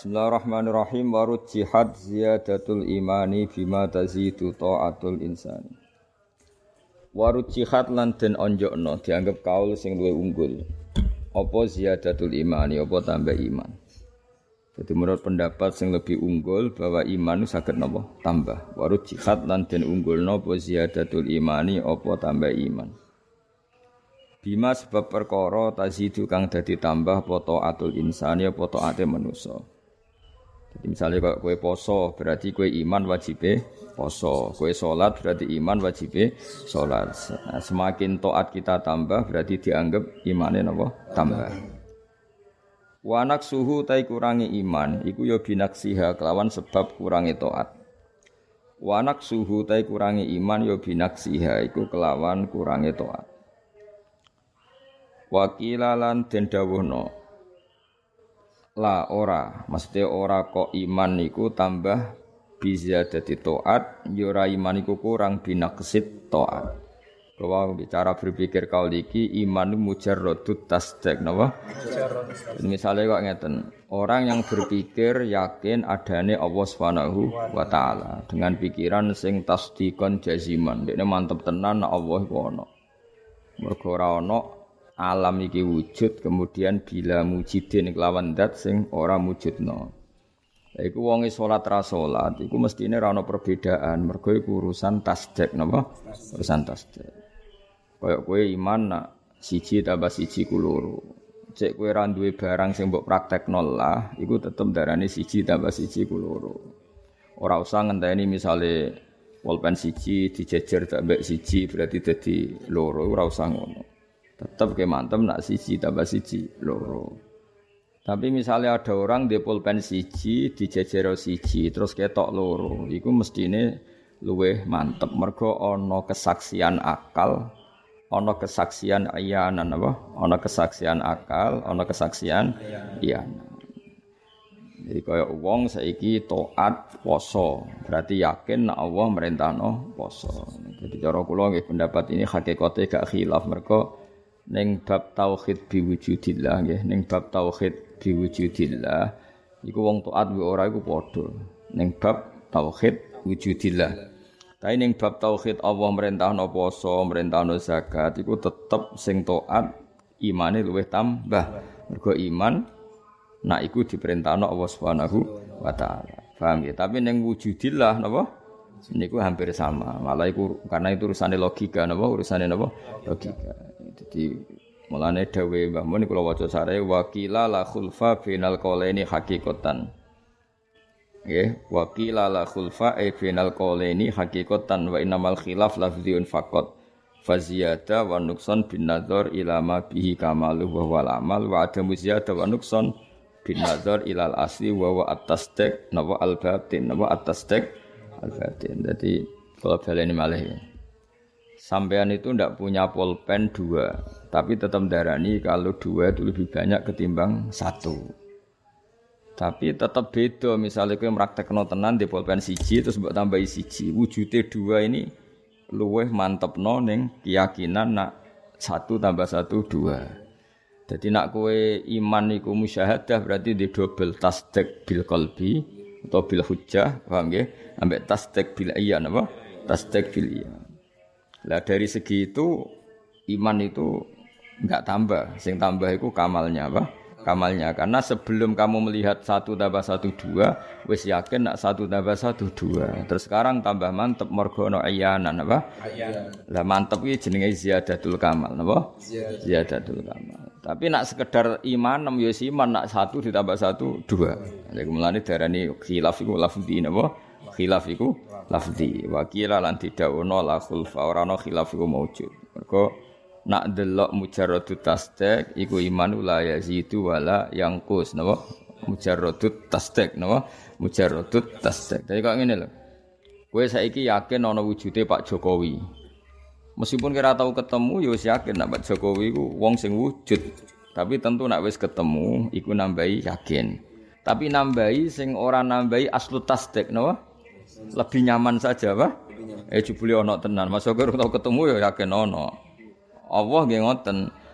Bismillahirrahmanirrahim. Warud jihad ziyadatul imani bima tazidu ta'atul insani. Warud jihad lan den onjokno dianggap kaul sing luwih unggul. Apa ziyadatul imani, apa tambah iman. Jadi menurut pendapat sing lebih unggul bahwa iman itu saged napa? Tambah. Warud jihad lan den unggulno apa ziyadatul imani, apa tambah iman. Bima sebab perkara tazidu kang dadi tambah apa ta'atul insani apa ta'ate manusa. Jadi misalnya kalau kue poso berarti kue iman wajibe poso, kue solat berarti iman wajibe solat. Nah, semakin taat kita tambah berarti dianggap imannya napa tambah. Wanak suhu tai kurangi iman, iku yo binaksiha kelawan sebab kurangi taat. Wanak suhu tai kurangi iman yo binaksiha iku kelawan kurangi taat. Wakilalan den dawuhna la ora mesti ora kok iman niku tambah bizadati taat ya ora iman niku kurang binaqsit taat. Kalau bicara berpikir kau iki iman mujarradut tasdik napa? Misalnya kok ngeten, orang yang berpikir yakin adane Allah Subhanahu wa taala dengan pikiran sing tasdikon jaziman. Dekne mantep tenan Allah iku ana. Mergo ora ana alam iki wujud kemudian bila mujidin kelawan zat sing ora mujudna. Lha iku wonge salat ra salat iku mestine ora ana perbedaan mergo iku urusan tasdik napa? Urusan tasdik. Kaya kowe iman nak siji tambah siji ku loro. Cek kowe ra duwe barang sing mbok praktekno lah iku tetep darane siji tambah siji ku loro. Ora usah ngenteni misale pulpen siji dijejer tambah siji berarti dadi loro, ora usah ngono. Tetap ke mantem nak siji tambah siji loro. Tapi misalnya ada orang di pulpen siji dijejero siji terus ketok loro, iku mestine luweh mantep mergo ana kesaksian akal, ana kesaksian iyanan apa? Ana kesaksian akal, ana kesaksian iyanan. Jadi kaya wong saiki taat poso, berarti yakin nek Allah merintahno poso. Jadi cara kula nggih pendapat ini hakikate gak khilaf mergo ning bab tauhid biwujudillah nggih ning bab tauhid biwujudillah iku wong taat wae ora iku padha ning bab tauhid wujudillah tapi ning bab tauhid Allah merintahno poso merintahno zakat iku tetep sing taat imane luwih tambah mergo iman nak iku diperintahno Allah Subhanahu wa taala paham ya tapi ning wujudillah napa niku hampir sama malah iku karena itu urusane logika napa urusane napa logika. Jadi mulane dawuhe Mbah Mun kula waca sare wakila la khulfa binal qaulaini haqiqatan. Nggih, wakila la khulfa binal qaulaini haqiqatan wa innamal khilaf lafdhiun faqat. Faziyada wa nuqsan bin nazar ila ma bihi kamalu wa wal amal wa adamu ziyada wa nuqsan bin nazar ila al asli wa wa at-tasdiq nawa al batin nawa at-tasdiq al batin. Jadi kalau baleni malih ya. Sampean itu ndak punya pulpen 2, tapi tetap darani kalau 2 itu lebih banyak ketimbang 1. Tapi tetap beda, misalnya kowe mraktekno tenan di pulpen 1 terus mbok tambahi 1. Wujude 2 ini luweh mantepno ning keyakinan nak 1 tambah 1 2. Jadi nak kowe iman iku musyahadah berarti di double tasdik bil qalbi atau bil hujjah, paham nggih? Ambek tasdik bil iyan apa? Tasdik bil iyan. Lah dari segi itu iman itu enggak tambah, sing tambah itu kamalnya apa? Kamalnya karena sebelum kamu melihat 1 tambah 1 2 wis yakin nak 1 tambah 1 2. Terus sekarang tambah mantep mergo ana iyanan apa? Lah mantep iki jenenge ziyadatul kamal napa? Ziyadatul kamal. Tapi nak sekedar iman ya iman nak 1 ditambah 1 2. Lha mulane darani khilaf iku lafzi napa? Khilaf iku lafzi wa qila lan tidakuna la khulfa ora ana khilaf iku maujud mergo nak delok mujarradut tasdik iku iman la yazidu wala yangkus napa mujarradut tasdik napa mujarradut tasdik dadi kok ngene lho kowe saiki yakin ana wujude Pak Jokowi meskipun kira tau ketemu ya wis yakin nak Pak Jokowi iku wong sing wujud tapi tentu nak wis ketemu iku nambahi yakin tapi nambahi sing ora nambahi aslu tasdik napa lebih nyaman saja apa? Jebule ana tenan. Masuk karo tau ketemu ya yakin ana. Allah nggih ngoten.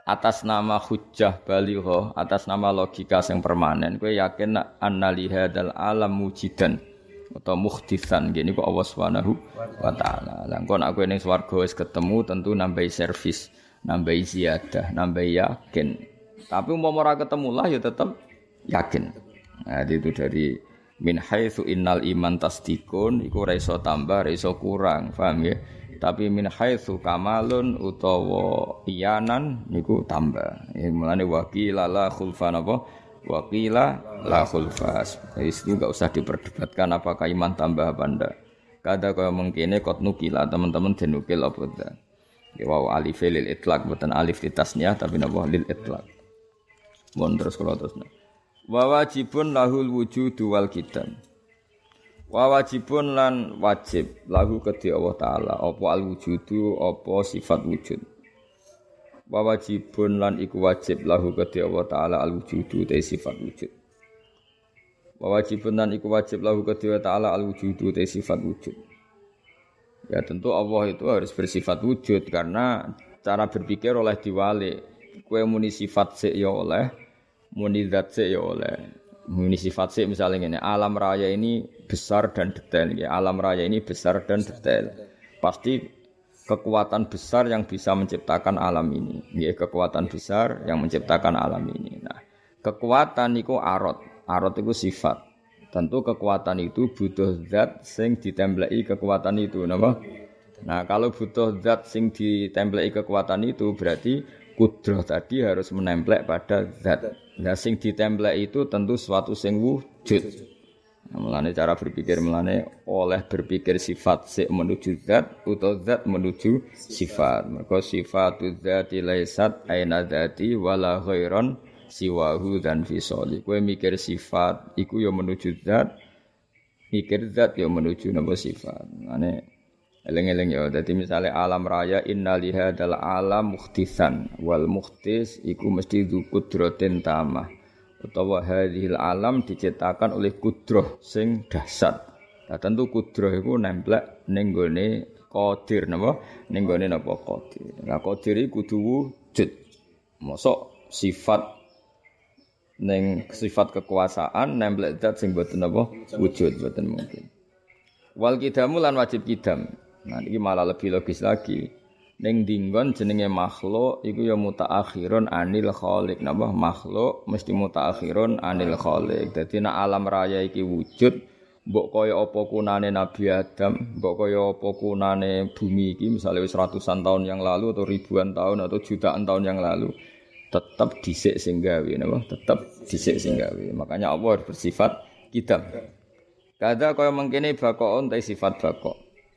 atas nama hujjah balighah, atas nama logika yang permanen, kowe yakin anna li hadzal alam mujidan atau muhditsan gini kok Allah Subhanahu wa taala. Lah engko nek kowe ning swarga wis ketemu tentu nambahi servis, nambahi ziyadah, nambahi yakin. Tapi umpama ora ketemu lah ya tetep yakin. Nah, itu dari min haitsu innal iman tasdikun iku ora iso tambah, ora iso kurang, paham ya? Tapi min haitsu kamalun utawa iyanan niku tambah. Mulane waqila la khulfan apa? Waqila la khulfas. Itu enggak usah diperdebatkan apakah iman tambah apa ndak. Kada kaya mengkene kot nukila teman-teman denukil apa ndak. Ya wa alif lil itlaq bukan alif di tasniah tapi napa lil itlaq. Mun terus kula terusna. Wa wajibun lahul wujudu wal qidam. Wa wajibun lan wajib lahu kedhi Allah taala apa al wujudu apa sifat wujud. Wa wajibun lan iku wajib lahu kedhi Allah taala al wujudu te sifat wujud. Wa wajibun lan iku wajib lahu kedhi Allah taala al wujudu te sifat wujud. Ya tentu Allah itu harus bersifat wujud karena cara berpikir oleh diwalik. Kowe muni sifat sik ya oleh, muni zat sik ya oleh. Muni sifat sik misalnya ngene, alam raya ini besar dan detail ya. Alam raya ini besar dan detail. Pasti kekuatan besar yang bisa menciptakan alam ini. Ya, kekuatan besar yang menciptakan alam ini. Nah, kekuatan itu arot. Arot itu sifat. Tentu kekuatan itu butuh zat sing ditembleki kekuatan itu, napa? Nah, kalau butuh zat sing ditembleki kekuatan itu berarti kudrah tadi harus menemplek pada zat. Nah, sing ditemplek itu tentu suatu sing wujud. Nah, mulane cara berpikir mulane oleh berpikir sifat sik menuju zat utawa zat menuju sifat. Mergo sifatu dzati laisat aina dzati wala ghairon siwahu dan fisoli. Kowe mikir sifat iku ya menuju zat, mikir zat ya menuju napa sifat. Mulane eleng-eleng ya. Dadi misale alam raya inna lihadzal alam mukhtisan wal mukhtis iku mesti dzukudratin tamah. Utawa hadhil alam diciptakan oleh kudrah sing dahsyat. Nah, tentu kudrah iku nemplek ning gone qadir napa? Ning gone napa qadir. Nah, qadir iku kudu wujud. Mosok sifat ning sifat kekuasaan nemplek zat sing boten napa wujud boten mungkin. Wal kidamu lan wajib kidam. Nah iki malah lebih logis lagi. Ning dinggon jenenge makhluk iku ya mutaakhirun anil khaliq. Napa makhluk mesti mutaakhirun anil khaliq. Dadi nek alam raya iki wujud mbok kaya apa kunane Nabi Adam, mbok kaya apa kunane bumi iki misale wis ratusan tahun yang lalu atau ribuan tahun atau jutaan tahun yang lalu tetap dhisik sing gawe napa? Tetap dhisik sing gawe. Makanya Allah bersifat kidam. Kada kaya mengkene baqaun ta sifat baqa.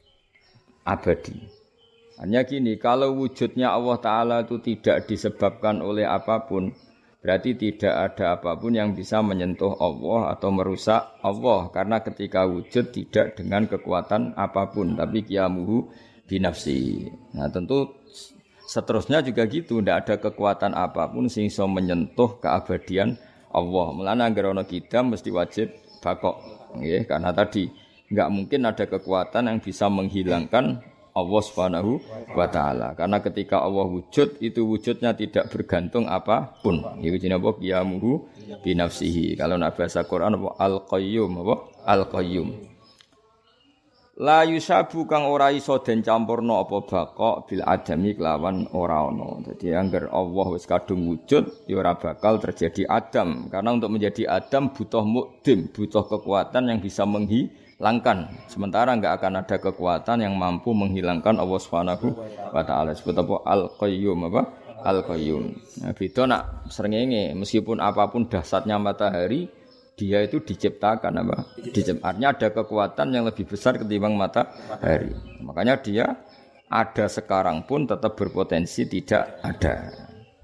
Abadi. Hanya gini, kalau wujudnya Allah Ta'ala itu tidak disebabkan oleh apapun, berarti tidak ada apapun yang bisa menyentuh Allah atau merusak Allah. Karena ketika wujud tidak dengan kekuatan apapun, tapi qiyamuhu binafsi. Nah tentu seterusnya juga gitu, tidak ada kekuatan apapun sing iso menyentuh keabadian Allah. Mulane anggere ana kidam mesti wajib baqa. Nggih, karena tadi enggak mungkin ada kekuatan yang bisa menghilangkan Allah Subhanahu wa taala. Karena ketika Allah wujud, itu wujudnya tidak bergantung apapun. Iku jenenge apa? Qiyamuhu binafsihi. Kalau nak bahasa Quran apa al-qayyum apa? Al-qayyum. La yusabu kang ora iso den campurna apa baqa bil adami kelawan ora ana. Dadi angger Allah wis kadung wujud ya ora bakal terjadi adam. Karena untuk menjadi adam butuh mukdim, butuh kekuatan yang bisa menghilangkan. Sementara enggak akan ada kekuatan yang mampu menghilangkan Allah Subhanahu wa taala. Sebut apa al-qayyum apa? Al-qayyum. Nah, beda nak srengenge meskipun apapun dahsyatnya matahari dia itu diciptakan apa? Artinya ada kekuatan yang lebih besar ketimbang matahari. Makanya dia ada sekarang pun tetap berpotensi tidak ada.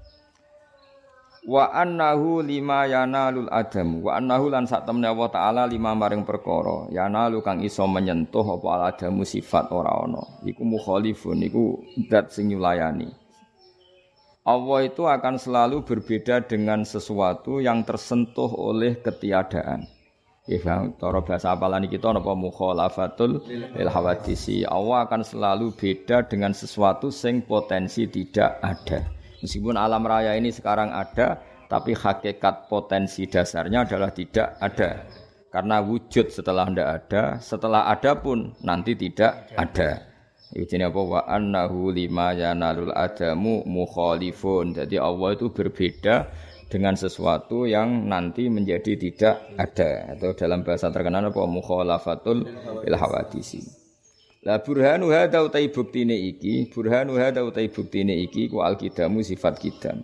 Wa annahu lima yanalul adam. Wa annahu lan sak temne Allah taala lima maring perkara. Yanalu kang iso menyentuh apa al adamu sifat ora ana. Iku mukhalifun iku zat sing nyulayani. Allah itu akan selalu berbeda dengan sesuatu yang tersentuh oleh ketiadaan. Ya, cara bahasa apalan kita napa mukhalafatul lil hawadisi. Allah akan selalu beda dengan sesuatu sing potensi tidak ada. Meskipun alam raya ini sekarang ada, tapi hakikat potensi dasarnya adalah tidak ada. Karena wujud setelah tidak ada, setelah ada pun nanti tidak ada. Itu apa wa annahu lima yanalul adamu mukhalifun. Jadi Allah itu berbeda dengan sesuatu yang nanti menjadi tidak ada, atau dalam bahasa terkenal apa mukhalafatul bil hawadisi. La burhanu hadza utai buktine iki, burhanu hadza utai buktine iki ku al-qidamu sifat qidam.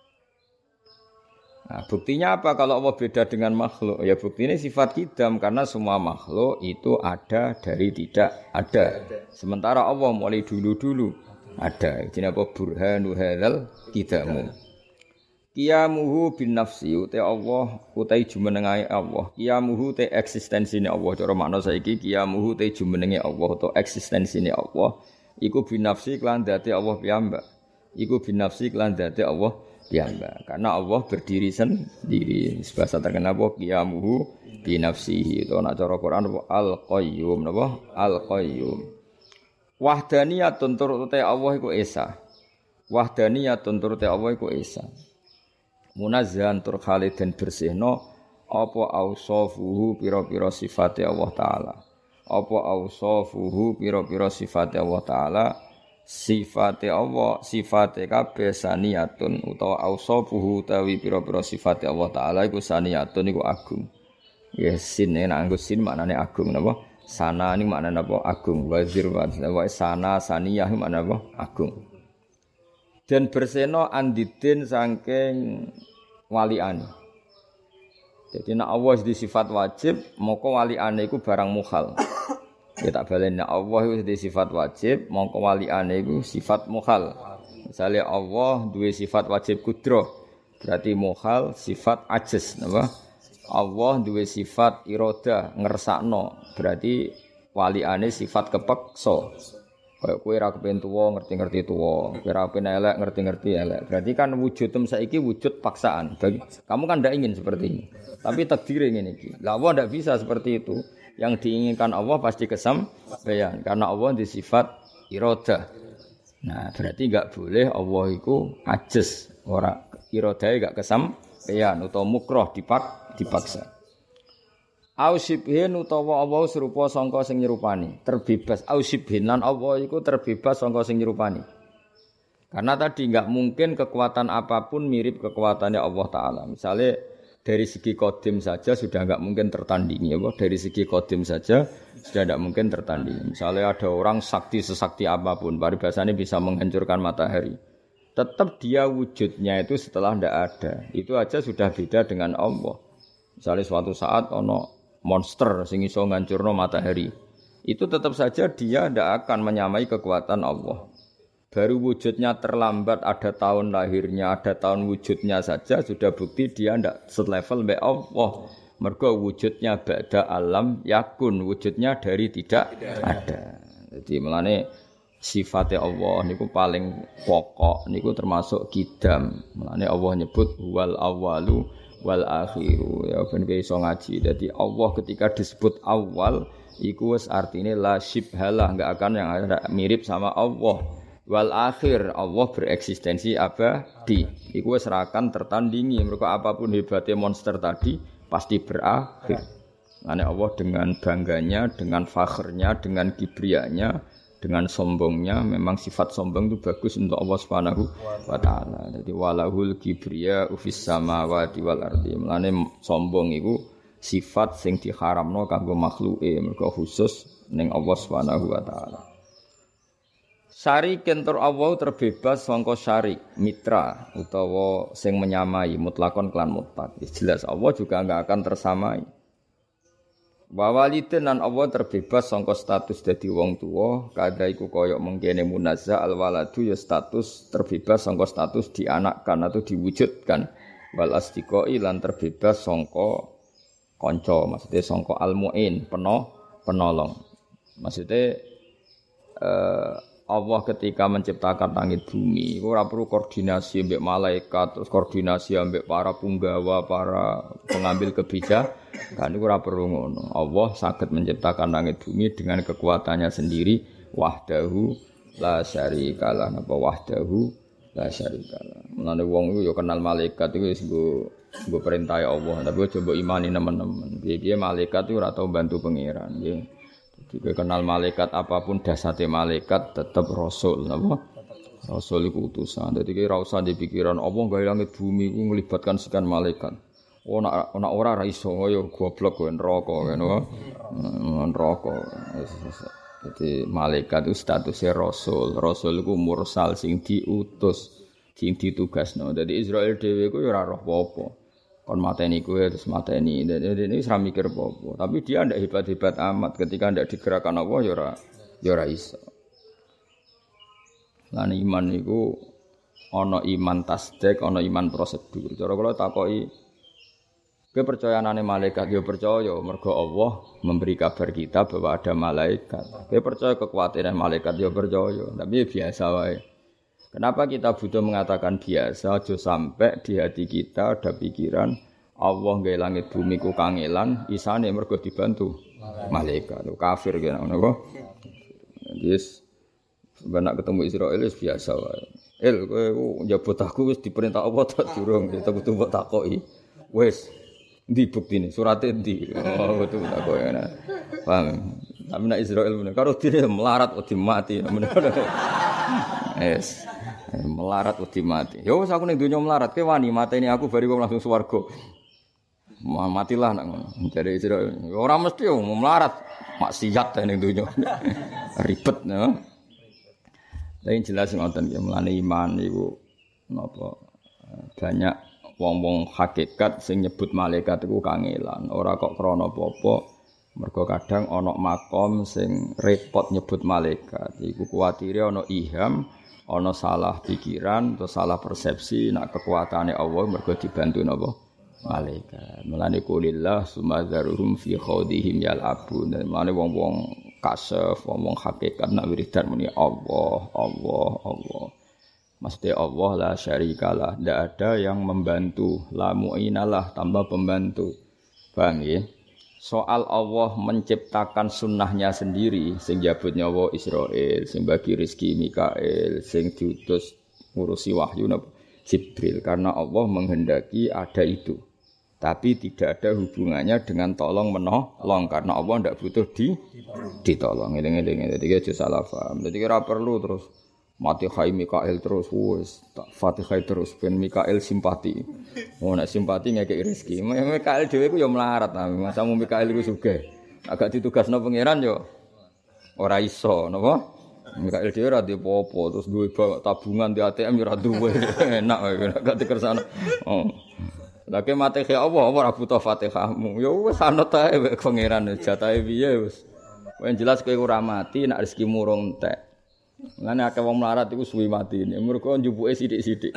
Nah, buktinya apa kalau Allah beda dengan makhluk? Ya buktinya sifat qidam karena semua makhluk itu ada dari tidak ada. Sementara Allah mulai dulu-dulu ada. Jadi apa burhanu hadzal qidamu. Qiyamuhu bin nafsi utai Allah utai jumenengai Allah. Qiyamuhu te eksistensine Allah. Cara makna saiki qiyamuhu te jumenenge Allah atau eksistensine Allah iku bin nafsi kelan dadi Allah piyambak. Iku bin nafsi kelan dadi Allah piyambak. Karena Allah berdiri sendiri. Bahasa terkenal apa qiyamuhu bin nafsihi. Itu ana cara Quran al-qayyum napa? Al-qayyum. Wahdaniyatun turute Allah iku esa. Wahdaniyatun turute Allah iku esa. Munazzahan tur khalidin bersihno apa ausafuhu pira-pira sifate Allah taala. Apa ausafuhu pira-pira sifate Allah taala. Sifate Allah sifate kabeh saniyatun utawa ausafuhu tawi pira-pira sifate Allah taala iku saniyatun iku agung. Ya sin nek nganggo sin maknane agung napa? Sana niku maknane apa? Agung. Wazir wa sana saniyah maknane apa? Agung. Dan berseno andidin saking waliane. Jadi nek Allah di sifat wajib, moko waliane iku barang mukhal. Ya tak baleni nek Allah iku di sifat wajib, moko waliane iku sifat mukhal. Misalnya Allah duwe sifat wajib kudrah, berarti mukhal sifat ajiz, napa? Allah duwe sifat iradah, ngersakno, berarti waliane sifat kepeksa. Kayak kowe ra kepen tuwa ngerti-ngerti tuwa, kowe ra kepen elek ngerti-ngerti elek. Berarti kan wujudem saiki wujud paksaan. Bagi kamu kan ndak ingin seperti ini. Tapi takdir ngene iki. Lah Allah ndak bisa seperti itu. Yang diinginkan Allah pasti kesampaian karena Allah di sifat iradah. Nah, berarti enggak boleh Allah iku ajiz, ora iradahe enggak kesampaian utawa mukroh dipaksa. Ausibhin utawa Allah serupa sangka sing nyerupani, terbebas. Ausibhin lan Allah iku terbebas sangka sing nyerupani. Karena tadi enggak mungkin kekuatan apapun mirip kekuatannya Allah Ta'ala. Misalnya dari segi kodim saja sudah enggak mungkin tertandingi. Ya, dari segi kodim saja sudah enggak mungkin tertandingi. Misalnya ada orang sakti sesakti apapun, paribasane bisa menghancurkan matahari. Tetap dia wujudnya itu setelah enggak ada. Itu aja sudah beda dengan Allah. Misalnya suatu saat ono monster sing iso ngancurno matahari. Itu tetap saja dia tidak akan menyamai kekuatan Allah. Baru wujudnya terlambat, ada tahun lahirnya, ada tahun wujudnya saja sudah bukti dia tidak selevel mbek Allah. Mergo wujudnya ba'da alam yakun, wujudnya dari tidak ada. Jadi melane sifatnya Allah niku paling pokok niku termasuk qidam. Melane Allah nyebut wal awalu wal akhiru, ya ben iso ngaji. Jadi Allah ketika disebut awal iku wis artine la syibhalah, enggak akan yang mirip sama Allah. Wal akhir, Allah bereksistensi abadi. Iku wis ra akan tertandingi. Mergo apapun hebatnya monster tadi pasti berakhir. Ane Allah dengan bangganya, dengan fakhrnya, dengan kibrianya, dengan sombongnya, memang sifat sombong itu bagus untuk Allah Subhanahu wa taala. Jadi walahul kibriya fis samawati wal ardi. Mulane sombong iku sifat sing diharamno kanggo makhluke, mergo khusus ning Allah Subhanahu wa taala. Syarik kentur Allah terbebas sangka syarik, mitra utawa sing menyamai mutlakon kelan mutlak. Jelas Allah juga enggak akan tersamai. Wa walidin lan Allah terbebas sangka status dadi wong tuwa, kada iku kaya mengkene munazza al waladu ya status terbebas sangka status dianakkan atau diwujudkan. Wal astiqai lan terbebas sangka kanca, maksudnya sangka al muin, penolong. Maksudnya Allah ketika menciptakan langit bumi, ora perlu koordinasi ambek malaikat, terus koordinasi ambek para punggawa, para pengambil kebijakan, iku ora perlu ngono. Allah saged menciptakan langit bumi dengan kekuatannya sendiri, wahdahu la syarikalah, napa wahdahu La syarikalah. Mulane wong iku ya kenal malaikat iku wis nggo perintah Allah, tapi coba imani nemen-nemen. Piye-piye malaikat iku ora tau bantu pangeran, nggih. Jadi kenal malaikat apapun dasate malaikat tetap rasul, napa? Rasul iku utusan. Dadi ora usah dipikiran Allah gawe langit bumi iku nglibatkan sekian malaikat. Ana ora iso kaya goblok kowe neraka ngono. Neraka. Jadi malaikat itu statusnya rasul. Rasul itu mursal sing diutus, sing ditugasno. Jadi Israel dhewe iku ya ora roh apa-apa. Kon mateni kowe terus mateni. Jadi ini ora mikir apa-apa. Tapi dia ndak hebat-hebat amat ketika ndak digerakkan Allah ya ora iso. Lan iman niku ana iman tasdik, ana iman prosedur. Cara kula takoki kepercayaanane malaikat ya percaya mergo Allah memberi kabar kita bahwa ada malaikat. Kowe percaya kekuatan malaikat ya percaya, tapi biasa wae. Kenapa kita butuh mengatakan biasa aja sampai di hati kita ada pikiran Allah gawe langit bumi ku kangelan, isane mergo dibantu malaikat. Kafir kene ngono kok. Yes. Benak ketemu Israel wis biasa wae. Kowe njabut aku wis diperintah Allah tak durung, kita butuh mbok takoki. Wis di bukti ini, suratnya di, betul tak kau yang nak, paham? Tapi nak Israel benar, kalau dia melarat udah mati, yes, melarat udah mati. Yo, aku nih dunia melarat, ke wani mata ini aku baru langsung swargo, matilah nak, jadi Israel, orang mesti mau melarat, maksiat nih dunia, ribet, no? Lain jelas ngoten ya, melani iman itu, napa banyak. Wong-wong hakikat sing nyebut malaikat iku kangelan, ora kok krana apa-apa. Mergo kadang ana makom sing repot nyebut malaikat. Iku kuwatire ana iham, ana salah pikiran, atau salah persepsi nek kekuatane Allah mergo dibantu napa malaikat. Mulane kulillah sumadzaruhum fi khawdihim yal'abun. Mulane wong-wong kasef, wong-wong hakikat nek wiridan muni Allah, Allah, Allah. Maksudnya Allah la syarikalah, tidak ada yang membantu, la mu'inalah tambah pembantu. Paham ya? Soal Allah menciptakan sunnahnya sendiri, sing jabut nyawa Israel, sing bagi rezeki Mikael, sing diutus ngurusi wahyu Jibril, karena Allah menghendaki ada itu. Tapi tidak ada hubungannya dengan tolong menolong, karena Allah tidak butuh ditolong. Ini jadi salah paham. Jadi kira perlu terus Fatihah Mikael terus wis Fatihah terus ben Mikael simpati. Oh nek simpati ngekeki rezeki. Mikael dhewe ku ya melarat ta. Masamu Mikael iku sugih. Agak ditugasno pangeran yo ora iso napa? Mikael dhewe ora apa-apa terus duwe tabungan di ATM yo ora duwe. Enak gak dikersane. Oh. Lagi Fatihah Allah ora butuh Fatihahmu. Ya wis anut ae pangeran jatahe piye wis. Wong jelas kowe ora mati nek rezekimu urung entek. Ngene akeh wong melarat iku suwi matine. Mergo njupuke sithik-sithik.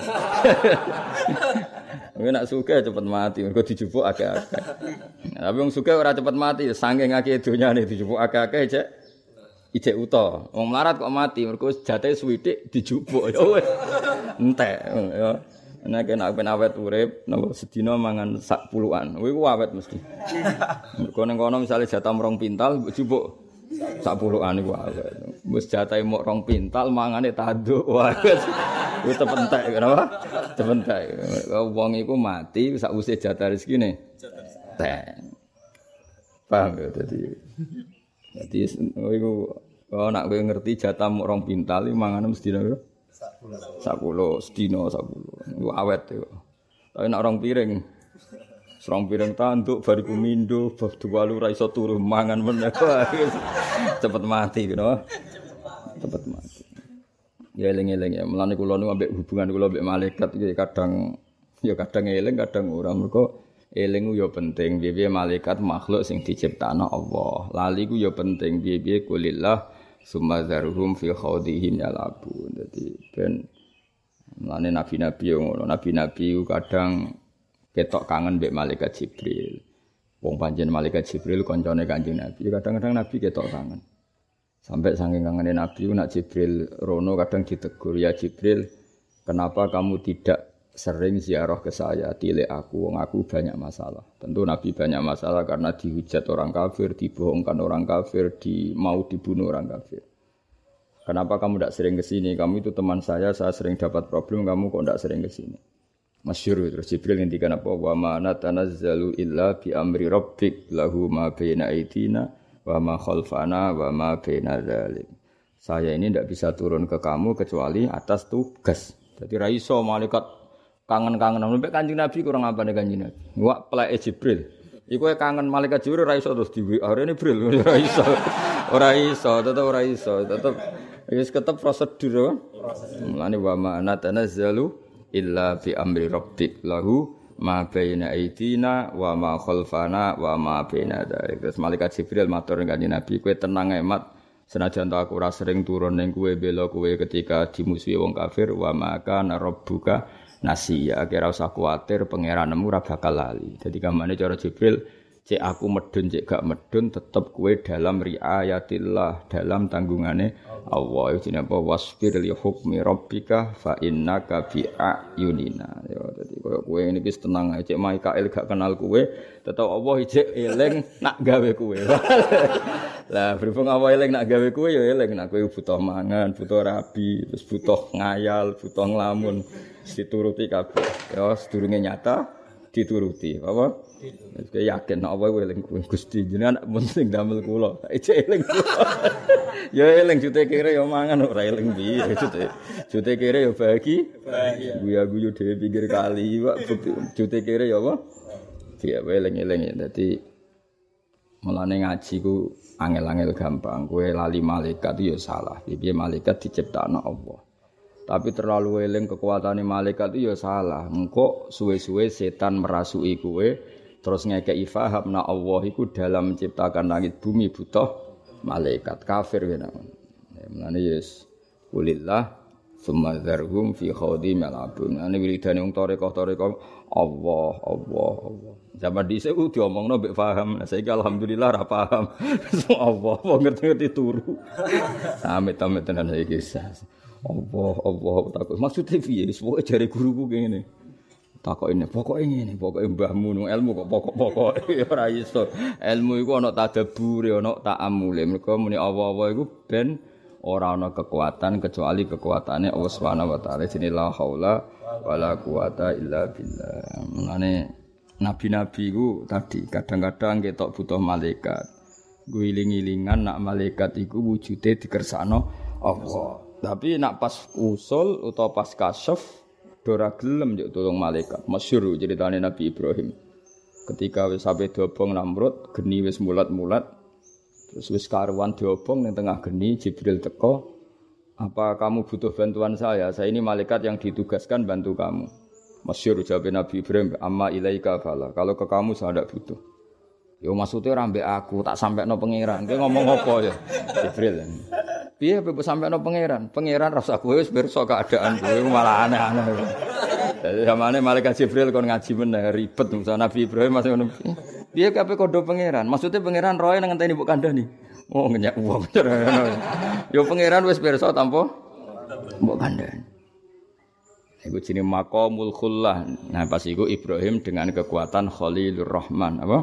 Nek sugih cepet mati, mergo dijupuk akeh-akeh. Tapi wong sugih ora cepet mati, saking akeh donyane dijupuk akeh-akeh ijek uta. Wong melarat kok mati, mergo jate suwidik dijupuk. Ya wis entek ya. Nek ben awet urip, napa sedina mangan sak puluhan. Kuwi ku awet mesti. Mergo ning kono misale jatah 2 pintal mbok jupuk sak puluhan iku awet. Wis jatahe mok 2 pintal mangane tanduk. Wah, wis tepentek kenapa? Tepentek. Wong iku mati sak usih jatah rezekine. Tek. Paham ya dadi. Dadi iku nek kowe ngerti jatah mok 2 pintal iki mangane mesti piro? 10 sedina 10. Iku awet yo. Tapi nek 2 piring serong piring tanduk bariku mindo bab duwalu ra iso turu mangan meneh cepet mati gitu. Cepet mati. Ya eling-eling ya. Mulane kula nu ambek hubungan kula ambek malaikat iki kadang eling kadang ora. Mergo eling yo penting. Piye malaikat makhluk sing diciptakno Allah. Lali ku yo penting. Piye kulillah sumazarhum fi khawdihim yalabun. Dadi ben mulane nabi-nabi yo ngono. Nabi-nabi kadang ketok kangen mbek malaikat Jibril. Wong pancen malaikat Jibril kancane Kanjeng Nabi. Kadang-kadang Nabi ketok kangen. Sampai saking kangene Nabi nak Jibril rono kadang ditegur, "Ya Jibril, kenapa kamu tidak sering ziarah ke saya? Tilek aku, wong aku banyak masalah." Tentu Nabi banyak masalah karena dihujat orang kafir, dibohongkan orang kafir, mau dibunuh orang kafir. Kenapa kamu tidak sering ke sini? Kamu itu teman saya sering dapat problem, kamu kok tidak sering ke sini? Masyhur terus Jibril ngendikan apa? Wa ma natanazzalu illa bi amri rabbik lahu ma baina aydina wa ma khalfana wa ma baina dzalik. Saya ini tidak bisa turun ke kamu kecuali atas tugas. Jadi ra iso malaikat kangen-kangen sampai Kanjeng Nabi kurang apa nih Kanjeng Nabi. Wak peleke Jibril. Iku kangen malaikat Jibril ra iso terus di WA rene Jibril ora iso. Tetep ora iso, tetep wis ketep prosedur. Mulane wa ma natanazzalu illa bi amri rabbik lahu ma baina aydina wa ma khalfana wa ma baina dzalik. Terus malaikat Jibril matur kanjeng Nabi, kowe tenang emat, senajan aku ora sering turun ning kowe bela kowe ketika dimusuhi wong kafir wa ma kana rabbuka nasiya. Kira usah kuwatir pangeranmu ora bakal lali. Dadi kamane cara Jibril, cek aku medun cek gak medun tetep kowe dalam riayatillah, dalam tanggungane Allah. Jenenge apa? Wasfir li hukmi rabbika fa innaka bi ayunina. Ya dadi kowe ini wis tenang ae, cek Mikael gak kenal kowe, tetep Allah ijek eling nak gawe kowe. Lah berhubung Allah eling nak gawe kowe ya eling nak kowe butuh mangan, butuh rabi, terus butuh ngayal, butuh nglamun, dituruti kabeh. Ya sedurunge nyata dituruti. Apa? Kowe yakin nek apa eling Gusti jenengan mun sing damel kula. Ijek eling. Ya eling jute kere ya mangan ora eling piye jute. Jute kere ya bahagia. Guyu-guyu dhewe pinggir kali, Pak. Jute kere ya apa? Dia eling-eling ya. Dadi mulane ngaji ku angel-angel gampang. Kowe lali malaikat itu ya salah. Piye malaikat diciptakno Allah. Tapi terlalu eling kekuatane malaikat itu ya salah. Engko suwe-suwe setan merasuki kowe terus ngekeki faham nek Allah iku dalam menciptakan langit bumi butuh malaikat. Kafir kena. Mulane yes kulillah summa dzarhum fi khawdim alabun. Ane wiridane wong toreko-toreko Allah. Zaman dhisik ku diomongno mbek paham. Saiki alhamdulillah ra paham. Allah ngerti-ngerti turu. Amit-amit tenan saiki. Allah takut. Maksudnya piye? Pokoke jare guruku ngene. Takokne pokoke ngene, pokoke mbahmu nang ilmu kok pokok-pokok ora iso. Ilmu iku ana tadabbure, ana ta'ammule. Mergo muni Allah iku ben ora ana kekuatan kecuali kekuatane Allah Subhanahu wa taala. Jenenge la haula wala quwata illa billah. Mulane nabi-nabi iku tadi kadang-kadang ketok butuh malaikat. Guiling-ilingan nak malaikat iku wujude dikersakno Allah. Tapi nak pas usul utawa pas kasyaf ora gelem njuk tulung malaikat. Masyhur ceritane Nabi Ibrahim. Ketika wis sampe diobong Namrud, geni wis mulat-mulat. Terus wis karuan diobong ning tengah geni, Jibril teko. Apa kamu butuh bantuan saya? Saya ini malaikat yang ditugaskan bantu kamu. Masyhur jawab Nabi Ibrahim, "Amma ilaika fala." Kalau ke kamu saya ndak butuh. Yo maksudnya ora mbek aku, tak sampekno pangeran. Kowe ngomong apa ya? Jibril. Piye mbok sampekno pangeran? Pangeran rasa kowe wis pirsa keadaan kowe malah aneh-aneh. Dadi samane malaikat Jibril kon ngaji meneh ribet Musa Nabi Ibrahim masih ngono. Piye kabeh kondo pangeran? Maksudnya pangeran roe nang ngenteni mbok kandhani. Oh ngenyak wong. Yo pangeran wis pirsa tanpa mbok kandhani. Iku jenenge maqamul khullah. Nah pas iku Ibrahim dengan kekuatan Khalilur Rahman, apa?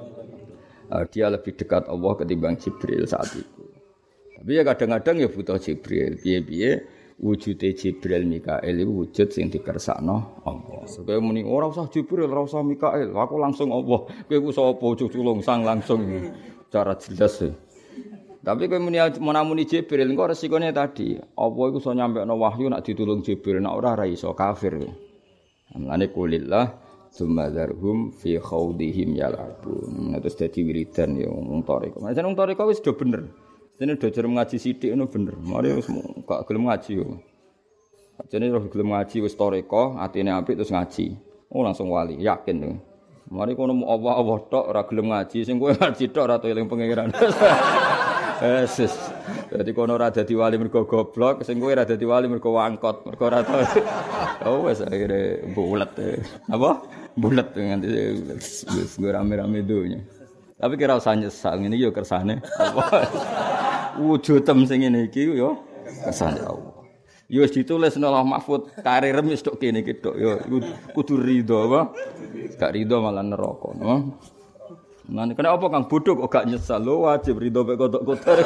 Dia lebih dekat Allah ketimbang Jibril saat itu. Tapi ya kadang-kadang ya butuh Jibril. Piye-piye wujude Jibril Mikail itu wujud sing dikersakno Allah. Supaya muni ora usah Jibril, ora usah Mikail, aku langsung Allah. Kowe ku sapa culung sang langsung cara jelas. Tapi kowe muni Jibril engko resikone tadi. Apa iku iso nyampekno wahyu nak ditulung Jibril, nak ora iso kafir. Mulane kulillah Sumadharhum fi khawdihim yal'abun. Terus dadi wiridan ya wong toreko. Macam wong toreko wis do bener. Dene do jerem ngaji sithik ngono bener. Mari wis gak gelem ngaji yo. Ajane ora gelem ngaji wis toreko, atine apik terus ngaji. Oh langsung wali, yakin to. Mari kono Allah tok ora gelem ngaji, sing kowe ngaji tok ora tau eling pangeran. Yesus. Dadi kono ora dadi wali mergo goblok, sing kowe ora dadi wali mergo wangkot, mergo ora tau. Oh wis akhire bulet. Apa? Bulet nganti wis rame-rame donya. Tapi kira usah nyesal ngene iki yo kersane Allah. Wujudem sing ngene iki yo kersane Allah. Yo wis ditulis nang Mahfud karir wis tok kene iki tok yo kudu rido apa? Gak rido malah neraka, no? Nah, kenapa Kang bodho kok gak nyesal? Lho wajib ridho mek kodok kotor.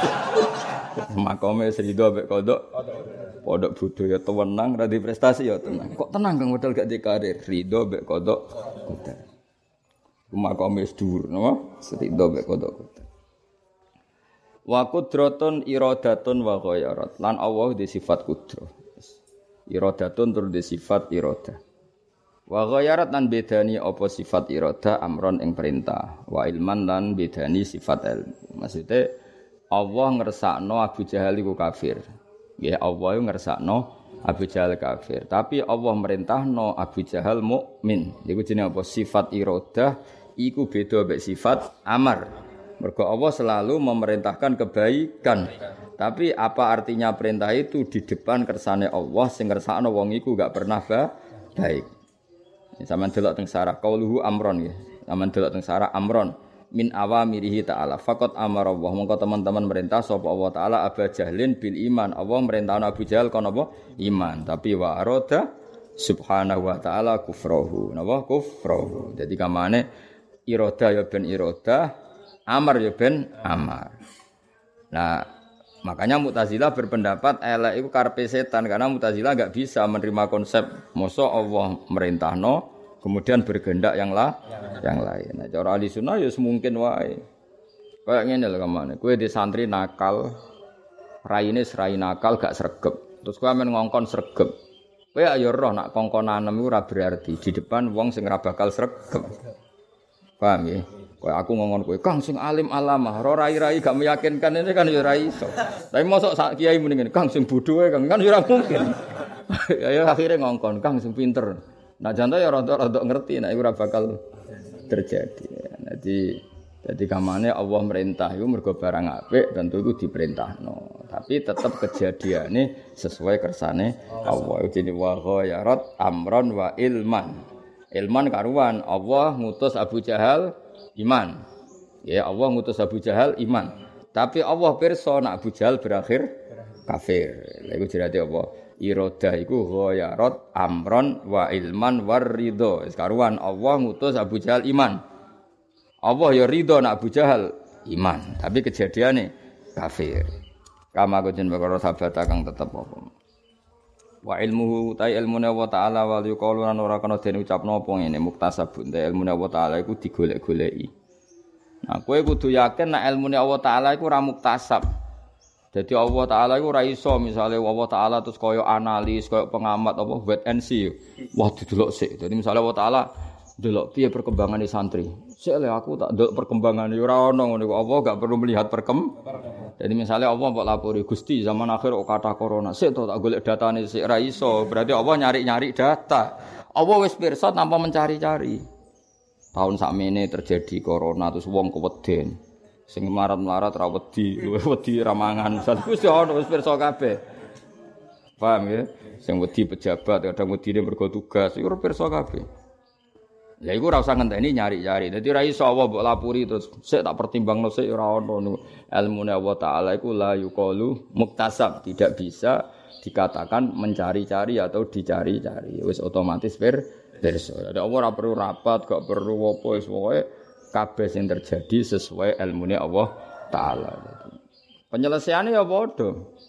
Makome ridho mek kodok. Kodok bodho ya tenang, ra di prestasi ya tenang. Kok tenang Kang modal gak di karir? Ridho mek kodok kotor. Makome wis dhuwur, napa? Ridho mek kodok kotor. Wa qudratun iradatun wa ghayarat. Lan Allah di sifat kudrah. Iradatun tur di sifat iradah. Wa ghayarat lan bedani apa sifat irada amron ing perintah. Wa ilman lan bedani sifat ilmu. Maksude Allah ngersakno Abu Jahal iku kafir. Nggih Allah ngersakno Abu Jahal kafir. Tapi Allah merintahno Abu Jahal mukmin. Iku jenenge apa? Sifat irada iku beda mek sifat amar. Mergo Allah selalu memerintahkan kebaikan. Tapi apa artinya perintah itu di depan kersane Allah sing ngersakno wong iku gak pernah baik. Sampeyan delok teng sarah qauluhu amron nggih. Sampeyan delok teng sarah amron min awamirihi ta'ala. Faqat amara Allah. Mongko teman-teman merintah sapa Allah taala Abu Jahlin bil iman. Allah merintahno Abu Jahal kon apa? Iman. Tapi wa arada subhanahu wa ta'ala kufrahu. Napa kufrahu. Jadi kamane irada ya ben irada, amar ya ben amar. Nah, makanya Mu'tazilah berpendapat elek itu karepe setan karena Mu'tazilah enggak bisa menerima konsep mosok Allah merintahno kemudian berkehendak yang lain. Nah, cara ahli sunnah ya semungkin wae. Kayak ngene lho kamane, kowe di santri nakal, raine serai nakal gak sregep. Terus kowe men ngongkon sregep. Kowe ya roh nak kongkonanem iku ora berarti di depan wong sing ora bakal sregep. Paham ya? Kayak aku ngomong kowe, Kang sing alim alamah, ora rai-rai gak meyakinkan ini kan ya ora iso. Tapi mosok sak kiai muni ngene, Kang sing bodho wae Kang, kan ya ora mungkin. Ya akhirnya ngongkon, Kang sing pinter. Nah jantan ya rada-rada ngerti, nek ora bakal terjadi. Jadi kamane Allah merintah iku mergo barang apik tentu iku diperintahno. Tapi tetap kejadiane sesuai kersane Allah. Jadi wa ghayarat amron wa ilman. Ilman karuan Allah ngutus Abu Jahal iman. Ya Allah ngutus Abu Jahal iman. Tapi Allah pirsa nek Abu Jahal berakhir kafir. Lha iku jerate apa? Iradah iku ghayarat amron wa ilman war ridho. Karuan Allah ngutus Abu Jahal iman. Allah ya ridho nek Abu Jahal iman. Tapi kejadiane kafir. Kama kujen perkara sahabat kang tetep apa. Wa ilmuhu ta ilmune wa ta'ala wa yuqalu lan ora kena den ucapno apa ngene muktasabun ta ilmune wa ta'ala iku digolek-goleki. Nah kowe kudu yakin nek ilmune Allah taala iku ora muktasab. Dadi Allah taala iku ora iso misale Allah taala terus kaya analis kaya pengamat apa wait and see. Wah didelok sik. Dadi misale Allah taala delok piye perkembangane santri. Sik le aku tak ndelok perkembangane ora ono ngono kok Allah gak perlu melihat Jadi misalnya Allah mbok lapori Gusti zaman akhir kok kata corona, sik to tak golek datane sik ra iso. Berarti Allah nyari-nyari data. Allah wis pirsa tanpa mencari-cari. Tahun sakmene terjadi corona terus wong keweden. Sing melarat-melarat ra wedi ra mangan. Wis ono wis pirsa kabeh. Paham ya? Sing wedi pejabat kadang wedine mergo tugas, iku pirsa kabeh. Lah iku ora usah ngenteni nyari-nyari. Dadi ora iso Allah mbok lapuri terus sik tak pertimbangno sik ora ono ilmune Allah taala iku la yuqalu muktasab, tidak bisa dikatakan mencari-cari atau dicari-cari. Wis otomatis pirsa. Dadi Allah ora perlu rapat, gak perlu apa wis pokoke kabeh sing terjadi sesuai ilmune Allah taala. Penyelesaiannya ya padha.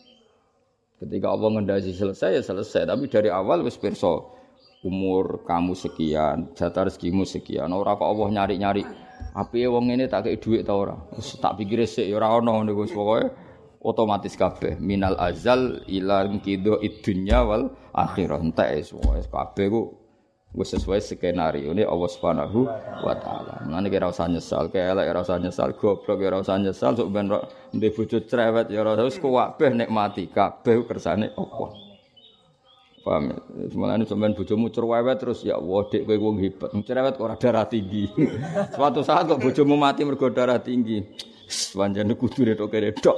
Ketika Allah ngendasi selesai ya selesai, tapi dari awal wis pirsa. Umur kamu sekian, jatah rezekimu sekian. Ora kok Allah nyari-nyari. Apike wong ngene tak kei dhuwit ta ora? Wis tak pikir sik ya ora ono niku pokoke otomatis kabeh minal azal ila kido idunya wal akhirah. Entek wis kabeh ku wis sesuai skenario ini Allah Subhanahu wa taala. Mulane ora usah nyesal, elek ora usah nyesal, goblok ora usah nyesal, sok ben ndek bojo cerewet ya ora usah kabeh nikmati kabeh kersane Allah. Paham ya? Semalane sampean bojomu cerewet terus ya Allah dek kowe wong hebat. Cerewet kok ora darah tinggi. Suatu saat kok bojomu mati mergo darah tinggi. Panjenengan kudu retok kene tok.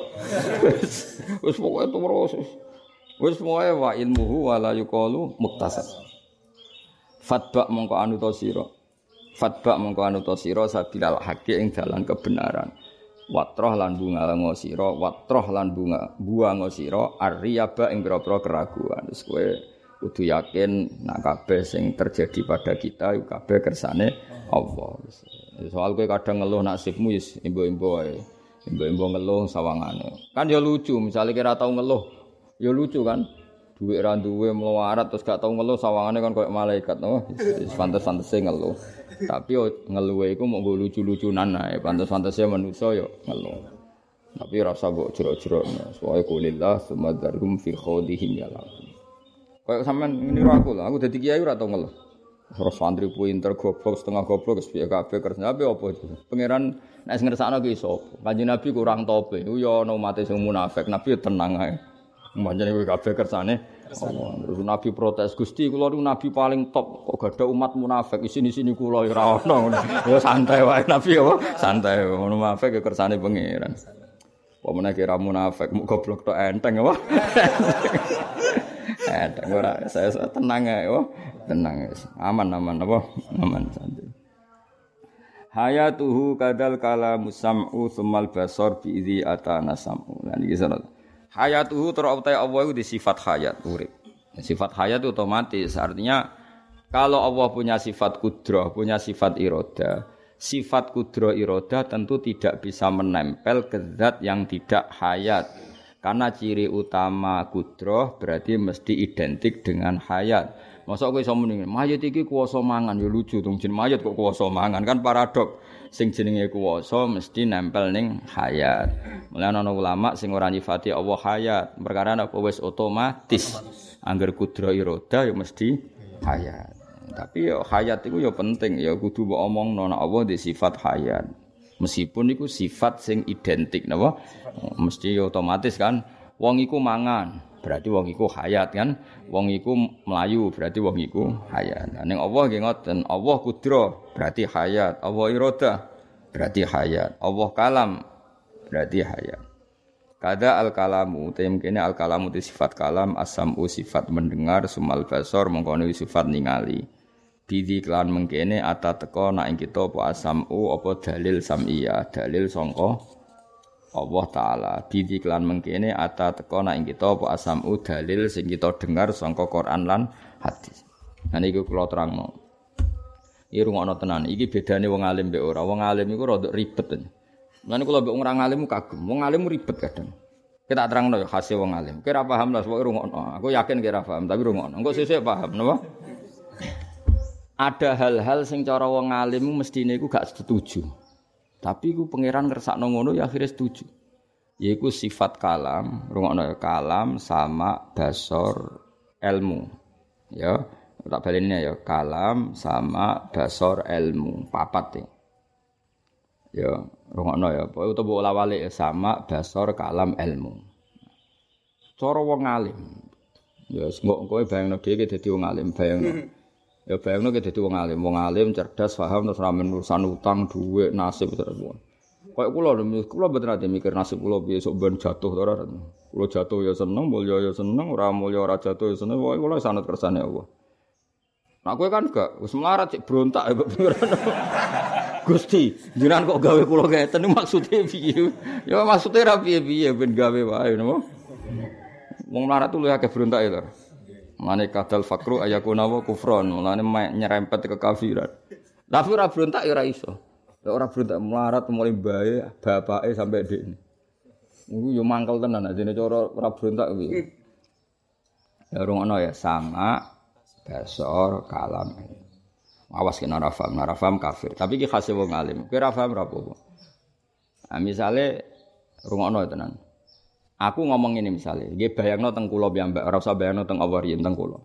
Wis pokoke terus. Wis pokoke wa ilmuhu wa la yuqalu muktasab. Fatba mongko anu to sira. Fatba mongko anu to sira sabilal haqi ing dalan kebenaran. Watroh lan bunga ngosira, watroh lan bunga buang ngosira arriyaba ing pira-pira keraguan. Wis kowe kudu yakin nak kabeh sing terjadi pada kita kabeh kersane Allah. Soal kowe kadang ngeluh nasibmu wis imbo-imbo ae. Imbo-imbo ngeluh sawangane. Kan ya lucu, misale kira tau ngeluh, ya lucu kan. Duit ra duwe melarat terus gak tau ngeluh sawangane kan koyo malaikat, no. Wis pantes-pantese ngeluh. Tapi ngeluhe iku mok nggo lucu-lucunan ae, pantes-pantese manusa ya ngeluh. Tapi rasa mbok jero-jerokno. Soale kulillah sumadzarum fi khawdihim ya Allah. Kayak sampean niru aku lah, aku dadi kiai ora tau ngeluh. Terus santri pinter goblok setengah goblok wis piye kabeh kerja apa itu. Pangeran nek sing ngersakno ki sapa? Kanjeng Nabi kurang tope. Ku yo ana umate sing munafik, Nabi tenang ae. Manjane kowe kabeh kersane Allah. Terus Nabi protes, "Gusti, kula niku nabi paling top, kok gadah umat munafik. Isini-sini kula ora ono." Ya santai wae Nabi apa? Santai, munafik ya kersane pangeran. Apa meneh kira munafik, muk goblok tok enteng apa? Enteng ora, saya tenang ae, oh. Tenang guys, aman apa? Aman santai. Hayatuhu kadal kalamu sam'u tsummal basar bi idzi atana sam'u. Lah niki sanad. Hayatuhu terus Allah itu di sifat hayat urip. Sifat hayat itu otomatis artinya kalau Allah punya sifat kudrah, punya sifat iroda, sifat kudrah iroda tentu tidak bisa menempel ke zat yang tidak hayat. Karena ciri utama kudrah berarti mesti identik dengan hayat. Masa kowe iso muni mayit iki kuwasa mangan ya lucu dong jeneng mayit kok kuwasa mangan kan paradok. Sing jenenge kuwasa mesti nempel ning hayat. Mulane ana ulama sing ora nyifati Allah hayat, perkara apa wis otomatis. Angger kudra iroda ya mesti hayat. Tapi ya hayat iku ya penting ya kudu mbok omongno nek Allah di sifat hayat. Meskipun iku sifat sing identik napa mesti ya otomatis kan wong iku mangan berarti wong iku hayat kan, wong iku melayu berarti wong iku hayat. Nah ning Allah nggih ngoten, Allah kudra berarti hayat, Allah irada berarti hayat, Allah kalam berarti hayat. Kada al kalamu, temkene al kalamu itu sifat kalam, as-sam'u sifat mendengar, sumal basar mengkono sifat ningali. Bidi kelan mengkene ata teka nak ing kita apa as-sam'u apa dalil sam'iyah, dalil sangka Allah Ta'ala bidi kelan mengkene ata teko nak ing kita apa asamu dalil sing kita dengar sangka Quran lan hadis. Nah niku kula terangno. Iki rungokno tenan. Iki bedane wong alim mbek ora. Wong alim iku rada ribet. Lan kula mbek wong ora alim kagem. Wong alim ribet kadang. Kita terangno ya khase wong alim. Kowe ora paham lah pokoke rungokno. Aku yakin kowe ora paham tapi rungokno. Engko sesuk paham napa? Ada hal-hal sing cara wong alim mestine iku gak setuju. Tapi ku pangeran ngersakno ngono ya akhirnya setuju. Yaiku sifat kalam, rungokno kalam sama basor ilmu. Ya, tak balene ya kalam sama basor ilmu, papat ya. Ya, rungokno ya, pokoke utawa bola-balik ya sama basor kalam ilmu. Cara wong alim. Ya, engko kowe bayangno dhewe dadi wong alim, bayangno. Ya bayangno ki dadi wong alim cerdas, paham terus ramen urusan utang, dhuwit, nasib terus. Kayak kula mboten ate mikir nasib kula piye sok ben jatuh to ora. Kula jatuh ya seneng, mulya ya seneng, ora mulya ora jatuh ya seneng, pokoke kula sanad kersane Allah. Nah kowe kan gak wis melarat sik brontak ya pengiran. Gusti, jenengan kok gawe kula ngeten maksude piye? Ya maksude ra piye-piye ben gawe wae napa. Wong melarat tuh luwih akeh brontak ya to. Mane kadal fakru ayakuna wa kufron, mulane nyerempet ke kafiran. Tapi ora brontak ya ora iso. Ora brontak melarat mulai bae bapake sampai dekne. Iku yo mangkel tenan ajene cara ora brontak kuwi. Ya rungono ya sama basor kalam. Awas kena ora paham kafir. Tapi iki khase wong alim. Kowe ora paham ora apa-apa. Nah, misale rungono tenan. Aku ngomong ini misalnya, nggih bayangno teng kula piyambak, ora usah bayangno teng Allah riyen teng kula.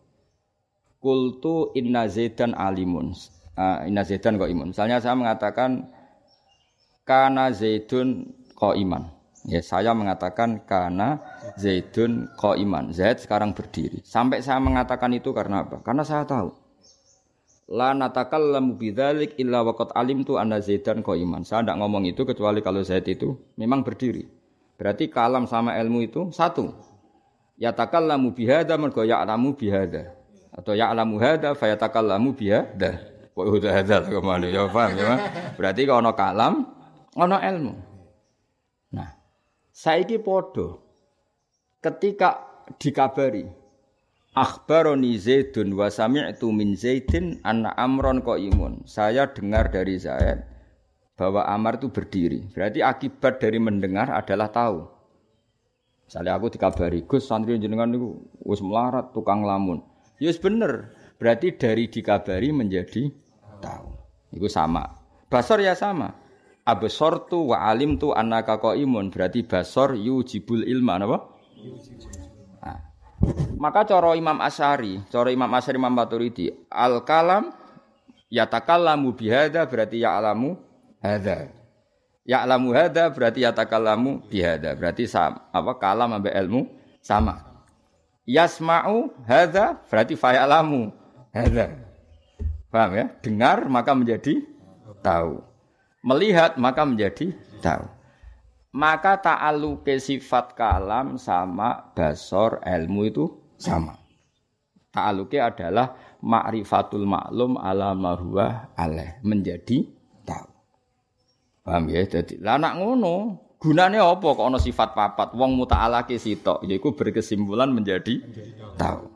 Qultu inna zaidan alimun. Inna zaidan kok iman. Misalnya saya mengatakan kana zaidun qaiman. Ya, saya mengatakan kana zaidun qaiman. Zaid sekarang berdiri. Sampai saya mengatakan itu karena apa? Karena saya tahu. La natakallamu bidzalik illa waqad alimtu anna zaidan qaiman. Saya tidak ngomong itu kecuali kalau Zaid itu memang berdiri. Berarti kalam sama ilmu itu satu. Ya takallamu bihadza mergo ya'lamu bihadza. Atau ya'lamu hadza fa yatakallamu bihadza. Wa hadza kemana ya paham ya. Berarti kalau ana kalam, ana ilmu. Nah, saiki padha. Ketika dikabari akhbaroni Zaidun wa sami'tu min Zaidin anna amron qaimun. Saya dengar dari Zaid bahwa amar itu berdiri. Berarti akibat dari mendengar adalah tahu. Misalnya aku dikabari, Gus santri jenengan niku wis melarat tukang lamun. Ya yes, bener. Berarti dari dikabari menjadi tahu. Itu sama. Basor ya sama. Absortu wa alimtu annaka qaimun. Berarti basor yujibul ilma napa? Nah. Maka cara Imam Asy'ari, Imam Maturidi, al kalam yatakallamu bihadza berarti ya'lamu hadza. Ya'lamu hadza berarti yatakallamu bihadza. Berarti sama, kalam ambek ilmu sama. Yasma'u hadza berarti fa'alamu hadza. Paham ya? Dengar maka menjadi tahu. Melihat maka menjadi tahu. Maka ta'alluqe sifat kalam sama basor ilmu itu sama. Ta'alluqe adalah ma'rifatul ma'lum ala ma huwa alaih, menjadi tahu. Paham ya? Dadi lah nak ngono, gunane apa kok ana sifat papat? Wong muta'alake sitok, yaiku berkesimpulan menjadi tahu.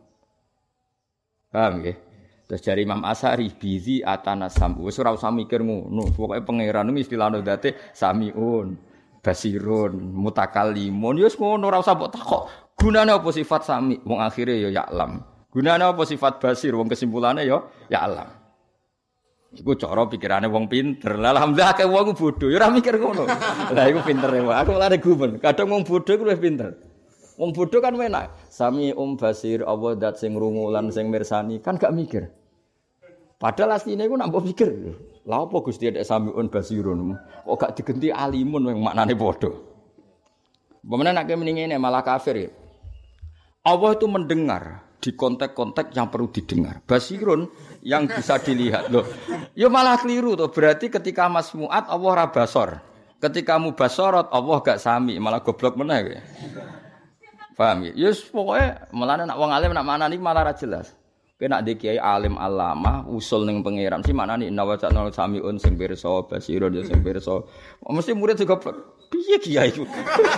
Paham ya? Terus dari Imam Asy'ari bizi atanasam. Wis ora usah mikir ngono, pokoke pangeran iki istilahno date samiun, basirun, mutakallimun. Ya wis ngono ora usah mbok takok. Gunane apa sifat sami? Wong akhire ya ya'lam. Gunane apa sifat basir? Wong kesimpulane ya ya'lam. Iku cara pikirane wong pinter. Lah alhamdulillah akeh wong bodho ya ora mikir ngono. Lah iku pintere wae. Aku lare gumen. Kadang wong bodho iku luwih pinter. Wong bodho kan enak. Sami basir Allah dat sing ngrungu lan sing mirsani kan gak mikir. Padahal asline iku nak mbok pikir. Lah apa Gusti ada samiun basirun? Kok gak digenti alimun yang maknane padha. Pemene nek mending ngene malah kafir ya. Allah itu mendengar di konteks-konteks yang perlu didengar. Basirun yang bisa dilihat. Loh, ya malah keliru tuh. Berarti ketika masmuat Allah ra basor. Ketika mubasarat Allah gak sami, malah goblok meneh kowe. Paham ya? Yes, pokoknya malah nak wong alim nak maknani malah ra jelas. Kowe nak ndek kiai alim alama usul ning pangeran sih maknani nawajana samiun sing pirsa basirun ya sing pirsa. Mesti murid juga piye kiai iku?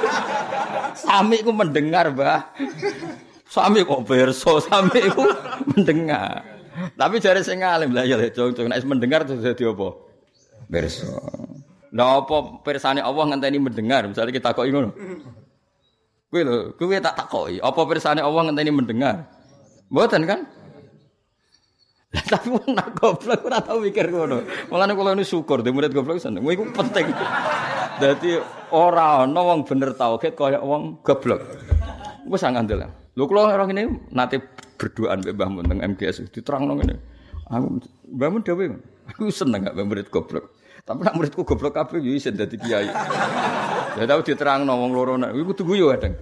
Sami ku mendengar, Mbah. Sami kok pirsa, sami ku mendengar. Tapi jare sing alim lah ya cung-cung nek mendengar dadi apa? Pirsa. Lah apa pirsane Allah ngenteni mendengar? Misalnya kita takoki ngono. Kowe tak takoki, apa pirsane Allah ngenteni mendengar? Mboten kan? Lah tapi wong nak goblok ora tau mikir ngono. Mulane kula nu syukur de murid goblok seneng. Iku penting. Dadi ora ana wong bener tauhid kaya wong goblok. Wis ngandel. Lho kula ora ngene nate berduaan mbek Mbah Mun teng MGS diterangno ngene. Aku Mbah Mun dhewe aku seneng gak murid goblok. Tapi nak muridku goblok kabeh yo isin dadi kiai. Ya tau diterangno wong loro nek iku kudu guyu kadang.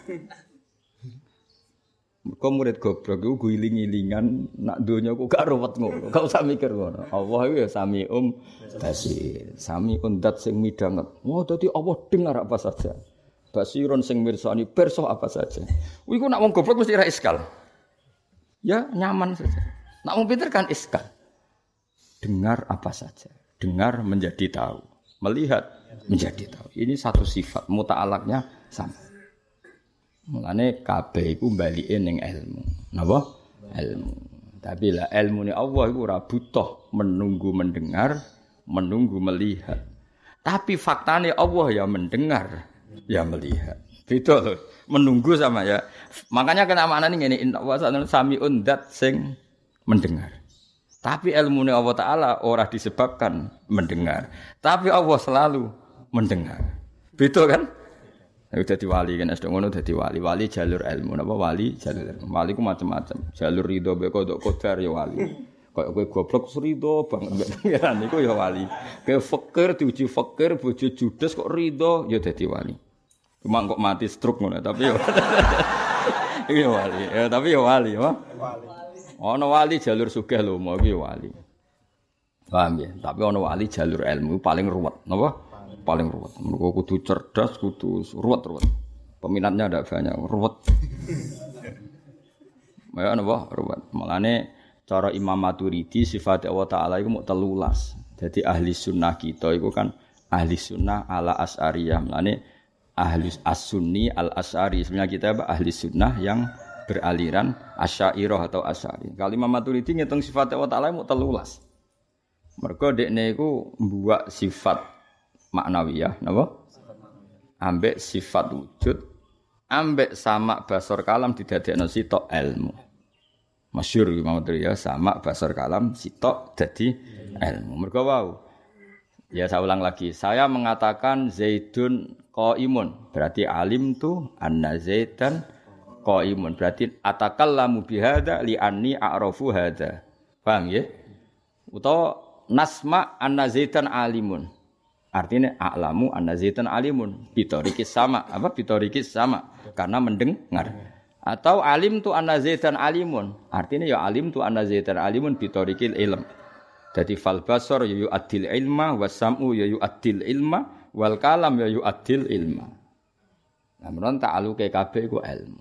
Mergo murid goblok iku guling-gilingan nak donya kok gak ruwet ngono. Gak usah mikir ngono. Allah iku ya samium basir. Samiun dat sing midanget. Oh dadi Allah dengar apa saja. Basirun sing mirsani pirsa apa saja. Iku nak wong goblok mesti ra iskal. Ya nyaman saja. Nak wong pinter kan iskal. Dengar apa saja. Dengar menjadi tahu, melihat menjadi tahu. Ini satu sifat muta'alaknya sama. Mulane kabeh iku balike ning ilmu. Napa? Ilmu. Tapi lah ilmune Allah iku ora butuh menunggu mendengar, menunggu melihat. Tapi faktane Allah ya mendengar, ya melihat. Beda lho. Menunggu sama ya. Makanya kena maknane ngene inna wa samiun dat sing mendengar. Tapi ilmu Allah Ta'ala ora disebabkan mendengar. Tapi Allah selalu mendengar. Betul kan? Itu jadi wali kan. Sedang ngono jadi wali. Wali jalur ilmu. Apa wali jalur ilmu. Wali ku macam-macam. Jalur ridho bekodok kodar ya wali. Kayak kowe goblok ridho banget pengiran niku ya wali. Kayak fakir diuji fakir bojo judes kok ridho ya dadi wali. Cuma kok mati stroke ngono tapi ya. Iya wali. Ya tapi ya wali ya. Wali. Ana wali jalur sugih lho, mau iki wali. Paham ya? Tapi ana wali jalur ilmu paling ruwet, napa? Paling ruwet. Mergo kudu cerdas, kudu ruwet-ruwet. Peminatnya ndak banyak, ruwet. Ya napa? Ruwet. Mulane cara Imam Maturidi sifat Allah Taala iku mung 13. Jadi ahli sunnah kita iku kan ahli sunnah ala asy'ariyah. Mulane ahli as-sunni al-asy'ari. Sebenarnya kita apa? Ahli sunnah yang beraliran Asy'ariyah atau Asy'ari. Kalau Imam Maturidi ngitung sifat Allah Ta'ala mu 13. Mergo dekne iku mbuak sifat maknawiyah, napa? Ambek sifat wujud, ambek sama basor kalam didadekno sitok ilmu. Masyhur mau ya sama basor kalam sitok dadi ilmu. Mergo wau. Ya saya ulang lagi. Saya mengatakan Zaidun qaimun, berarti alim tu anna Zaidan qaimun. Berarti atakallamu bihadza li anni a'rafu hadza. Paham ya? Utawa nasma anna Zaidan alimun. Artinya a'lamu anna Zaidan alimun. Bitorikis sama. Apa bitorikis sama? Karena mendengar. Atau alim tu anna Zaidan alimun. Artinya ya alim tu anna Zaidan alimun bitorikil ilm. Jadi fal basar ya yu'addil ilma was sam'u ya yu'addil ilma wal kalam ya yu'addil ilma. Nah menawa ta'aluke kabeh iku ilmu.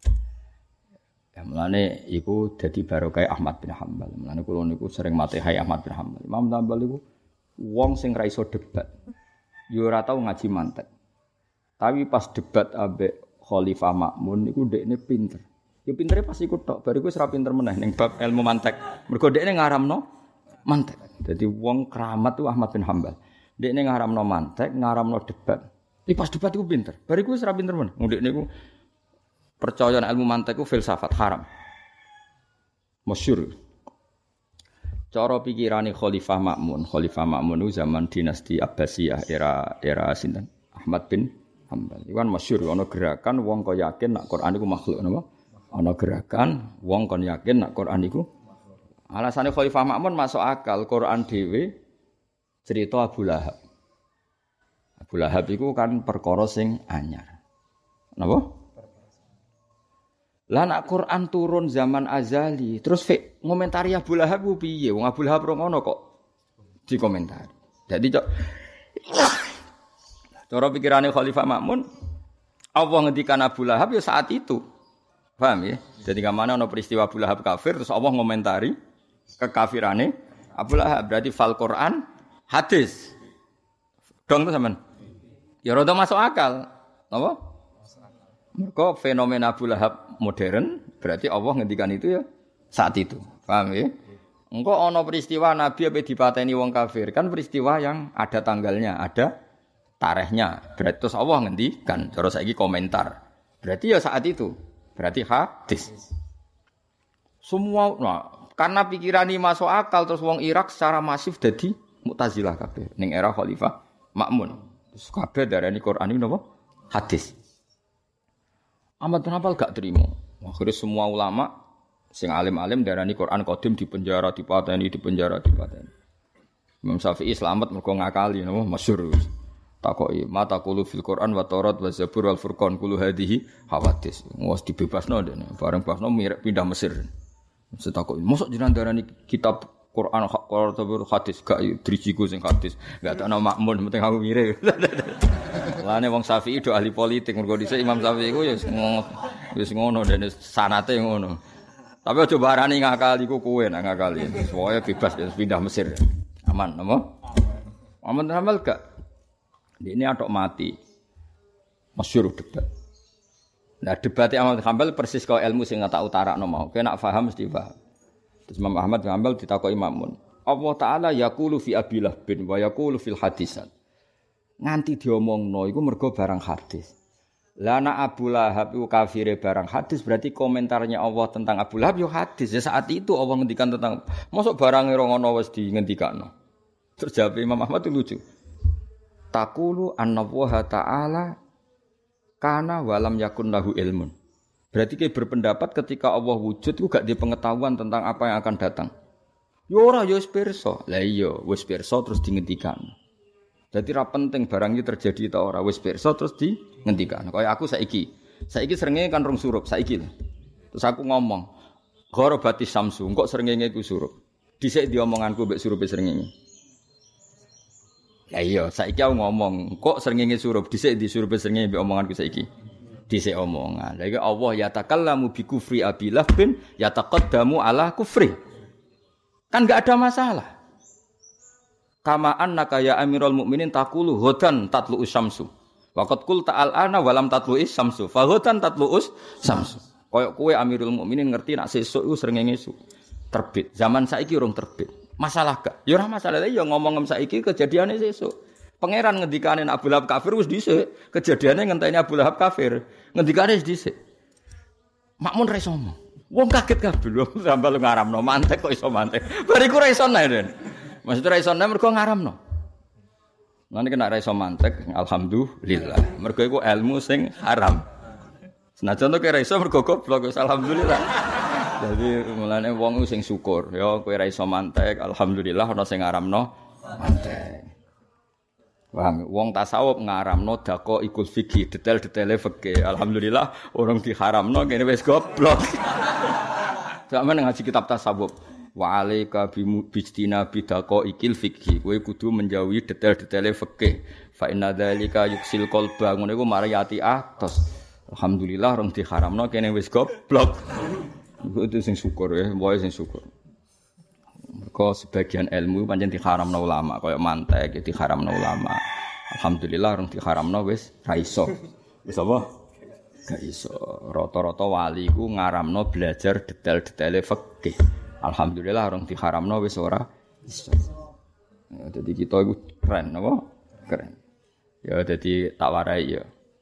Ya mulane iku dadi barokah Ahmad bin Hanbal. Mulane kula niku sering matehai Ahmad bin Hanbal. Imam Hanbal iku wong sing ra iso debat. Yo ora tau ngaji mantek. Tapi pas debat ambek Khalifah Ma'mun niku ndekne pinter. Ya pintere pas iku tok, bariku wis ra pinter meneh ning bab ilmu mantek. Mergo ndekne ngaramno mantek. Jadi wong keramat itu Ahmad bin Hanbal. Ndekne ngaramno mantek, ngaramno debat. Iki pas debat iku pinter. Bariku wis ra pinter meneh. Ndekne niku percaya ilmu mantek iku filsafat haram. Masyhur. Cara pikirane Khalifah Ma'mun itu zaman dinasti Abbasiyah era sinten? Ahmad bin Hanbal. Iku kan masyhur ana gerakan wong kok yakin nek Quran iku makhluk napa? Ana gerakan wong kon yakin nek Quran iku alasane Khalifah Ma'mun masuk akal Quran dhewe cerita Abu Lahab. Abu Lahab iku kan perkara sing anyar. Napa? Lah nek Quran turun zaman azali, terus ngomentari Abu Lahab ku piye? Wong Abu Lahab ngono kok dikomentari. Dadi cara pikirane Khalifah Ma'mun, Allah ngendikan Abu Lahab ya saat itu. Paham ya? Jadi kamane ana peristiwa Abu Lahab kafir terus Allah ngomentari kekafirane Abu Lahab. Berarti fal Quran hadis. Dong to sampean? Ya rada masuk akal. Napa? Mergo fenomena Abu Lahab modern, berarti Allah ngendikan itu ya saat itu. Paham ya? Engko ana peristiwa Nabi ape dipateni wong kafir, kan peristiwa yang ada tanggalnya, ada tarikhnya. Berarti terus Allah ngendikan, cara saiki komentar. Berarti ya saat itu. Berarti hadis. Semua karena pikiran ini masuk akal terus wong Irak secara masif dadi Mu'tazilah kabeh ning era Khalifah Ma'mun. Terus kabeh darani Quran iki napa? Hadis. Ahmad bin Hanbal gak terima. Akhirnya semua ulama sing alim-alim darani Quran qadim dipenjara, dipateni. Imam Syafi'i selamat mergo ngakali napa masyhur. Takoki mata qulu fil Quran wa Taurat wa Zabur wal Furqan kullu hadhihi hawadis. Wes dibebasno dene. Bareng bebasno pindah Mesir. Setakoki mosok jenengan darani kitab Quran Taurat hadis gak drijiku sing hadis. Gak tak ana makmun penting aku mirip. Lane wong Syafi'i do ahli politik mergo dhisik Imam Syafi'i ku ya wis ngono dene sanate ngono. Tapi aja barani ngakali ku kowe nek ngakali. Soale bebas ya pindah Mesir. Aman apa? Aman amal gak? Ini atok mati. Masyhur debat. Nah debat Ahmad bin Hanbal persis kaya ilmu sing tak utarakno mau. Kowe nak paham mesti paham. Terus Imam Ahmad bin Hanbal ditakoki Imamun. Allah Ta'ala yaqulu fi Abilah bin wa yaqulu fil hadisat. Nganti diomongno iku mergo barang hadis. Lah nek Abu Lahab iku kafire barang hadis berarti komentarnya Allah tentang Abu Lahab yo hadis. Ya saat itu Allah ngendikan tentang mosok barange ora ngono wis dingendikano. Terus jawab Imam Ahmad itu lucu. Taqulu annallaha ta'ala kana walam yakun lahu ilmun. Berarti kayak berpendapat ketika Allah wujud itu gak dipengetahuan tentang apa yang akan datang. Ya ora ya wis pirsa. Lah iya wis pirsa terus dingendikano. Jadi ra penting barang iki terjadi ta ora wis pirsa terus dingendikano. Kaya aku saiki srengenge kan rong surup saiki. Terus aku ngomong, "Gharabati samsu," kok srengenge iku surup. Dhisik diomonganku mbek surupe srengenge. Ya iya, saiki aku ngomong, kok srengenge surup, dhisik di surupe srengenge mbek omonganku saiki. Dhisik omongan. Lah iki Allah ya takallamu bi kufri Abilah bin yataqaddamu ala kufri. Kan enggak ada masalah. Kama annaka ya Amirul Mukminin taqulu hudan tatlu syamsu. Waqad qul ta'al ana walam tatlu syamsu. Fa hudan tatlu syamsu. Koyok kowe Amirul Mukminin ngerti nak sesuk iku srengenge terbit. Zaman saiki urung terbit. Masalah gak? Ya ora masalah, ya ngomong saiki kejadiane sesuk. Pangeran ngendikane Abu Lahab kafir wis dhisik. Kejadiane ngenteni Abu Lahab kafir. Ngendikane wis dhisik. Makmun ra iso ngomong. Wong kaget kabeh lho sampe lu ngaramno mantek kok iso mantek. Bariku ra iso nae. Maksud ra iso nae mergo ngaramno. Nanti kena ra iso mantek alhamdulillah. Mergo iku ilmu sing haram. Senajan to kira iso mergo goblok alhamdulillah. Jadi mulane wong sing syukur ya kowe ra iso mantek alhamdulillah ana sing ngaramno mantek. Paham? Wong tasawuf ngaramno dako ikut fikih, detail-detaile fikih. Alhamdulillah orang diharamno kene wis goblok. Sampeyan ngaji kitab tasawuf. Wa alaika bijtina bidako ikil fikih. Kowe kudu menjauhi detail-detaile fikih. Fa inna dzalika yuksil qalba. Ngono iku mari ati atos. Alhamdulillah orang diharamno kene wis goblok. Itu sing syukur ya, wae sing syukur. Mergo sebagian ilmu pancen diharamno ulama, kaya mantek diharamno ulama. Alhamdulillah orang diharamno wis ra iso. Wis apa? Gak iso. Rata-rata wali ku ngaramno belajar detail-detaile fikih. Alhamdulillah orang diharamno wis ora iso. Ya, dadi kita iku keren apa? Keren. Ya dadi tak warai ya.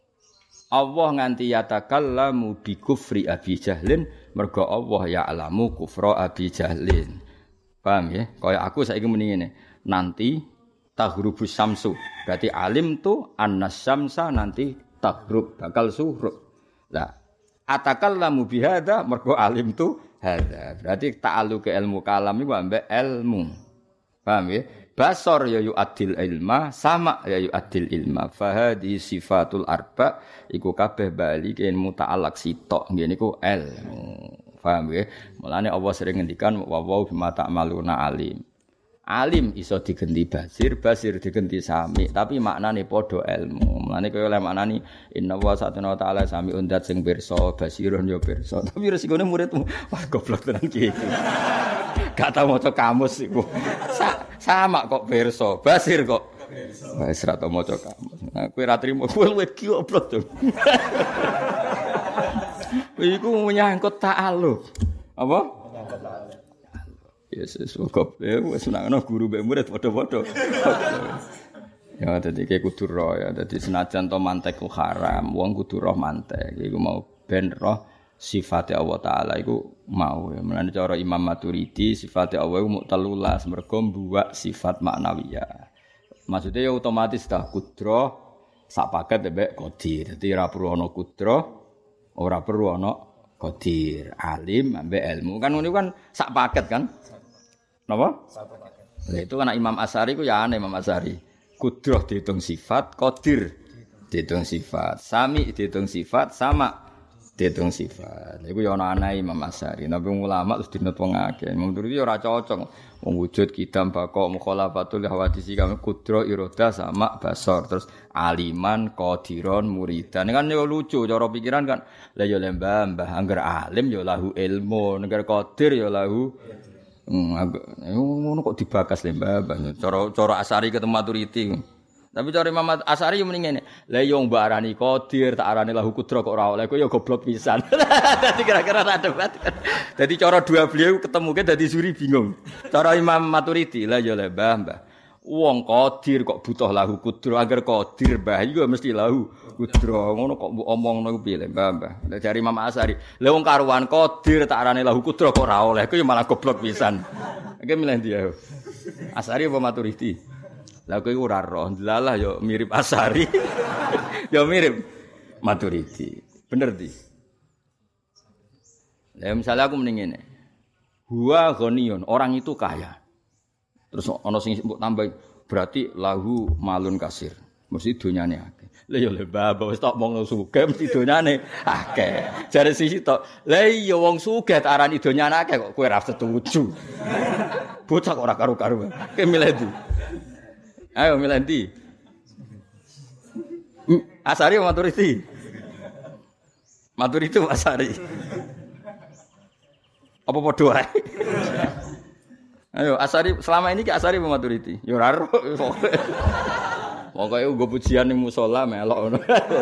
Allah nganti yatakallamu bi kufri Abi Jahlin mergo Allah ya'lamu kufra Abi Jahlin. Paham ya? Kaya aku saiki muni ngene. Nanti taghrubus syamsu. Berarti alim tu annasyamsa nanti taghrub bakal suhrub. Lah, atakallamu bihadza mergo alim tu hadza. Berarti ta'alluq ilmu kalam iku ambek ilmu. Paham ya? Basar ya yu'addil ilma, sama ya yu'addil ilma. Fahadi sifatul arba iku kabeh bali ken muta'allaq sitok. Ngene iku ilmu. Paham ya? Mulane Allah sering ngendikan wa bima ta'maluna alim. Alim iso digenti basir, basir digenti sami, tapi maknane padha ilmu. Mulane kaya oleh maknani inna wa satuna ta'ala sami undat sing pirsa, basirun ya pirsa. Tapi resikone muridmu, wah goblok tenan iki. Gak tau maca kamus iku. Sama kok pirsa, basir kok. Wis ra tau maca kamus. Nah, kowe ra trimo, kowe luwih goblok to. Iku menyangkut ta'alluq. Apa? Menyangkut ta'alluq. Yesus kok wis senengno guru mbek murid padha-padha. Ya dadi iki kudu roh ya. Dadi senajan to mantek ku haram, wong kudu roh mantek. Iku mau ben roh sifate Allah taala iku mau ya. Mulane cara Imam Maturidi sifate Allah iku muktalulas mergo mbuwak sifat maknawiyah. Maksudnya ya otomatis dah kudro sak paket mbek qadir. Dadi ora perlu ana kudro, ora perlu ana qadir. Alim ambek ilmu kan ngono kan sak paket kan? Napa? Satu paket. Nah, itu anak Imam Asy'ari ku ya aneh Imam Asy'ari. Kudroh dihitung sifat, qadir dihitung sifat, sami dihitung sifat, sama dihitung sifat. Iku ya ana aneh Imam Asy'ari. Tapi ulama terus dinut wong akeh. Menurut iki ora cocok. Wong wujud kidam bako mukhalafatul hawadisi kami kudroh iroda sama basor terus aliman qadiron muridan. Kan yo lucu cara pikiran kan. Lah yo mbah angger alim yo lahu ilmu, angger qadir yo lahu ngono kok dibakas lembah cara Asy'ari ketemu Maturidi. Tapi cara Imam Asy'ari yo mending ngene. Lah yo mbok arani qadir tak arani lahu kudro kok ora oleh kok yo goblok pisan. Dadi kira-kira ada debat. Dadi cara dua beliau ketemu ke dadi juri bingung. Cara Imam Maturidi lah yo mbah. Wong qadir kok butuh lahu kudro agar qadir mbah iku mesti lahu kudro. Ngono kok mbok omongno iku piye mbah. Lah jare Imam Asy'ari, "Lah wong karuan qadir tak arane lahu kudro kok ora oleh." Iku yo malah goblok pisan. Iki milih ndi ya? Asy'ari apa Maturidi? Lah kowe ora roh, delalah yo mirip Asy'ari. Yo mirip Maturidi. Bener di. Lah misalnya aku mending ngene. Huwa ghaniyun, orang itu kaya. Terus ana sing mbok tambah berarti lahu malun kasir. Mesti donyane akeh. Lah yo mbah wis tok wong sugih mesti donyane akeh. Jare sisi tok, lah iya wong sugih tak arani donyane akeh kok kowe ora setuju. Bocah kok ora karu-karuan. Ki milih ndi? Ayo milih ndi? Asy'ari apa Maturidi? Maturidi apa Asy'ari? Apa padha wae? Ayo Asy'ari selama ini ki Asy'ari apa Maturidi? Ya ora ro. Pokoke nggo pujian ning musala melok ngono.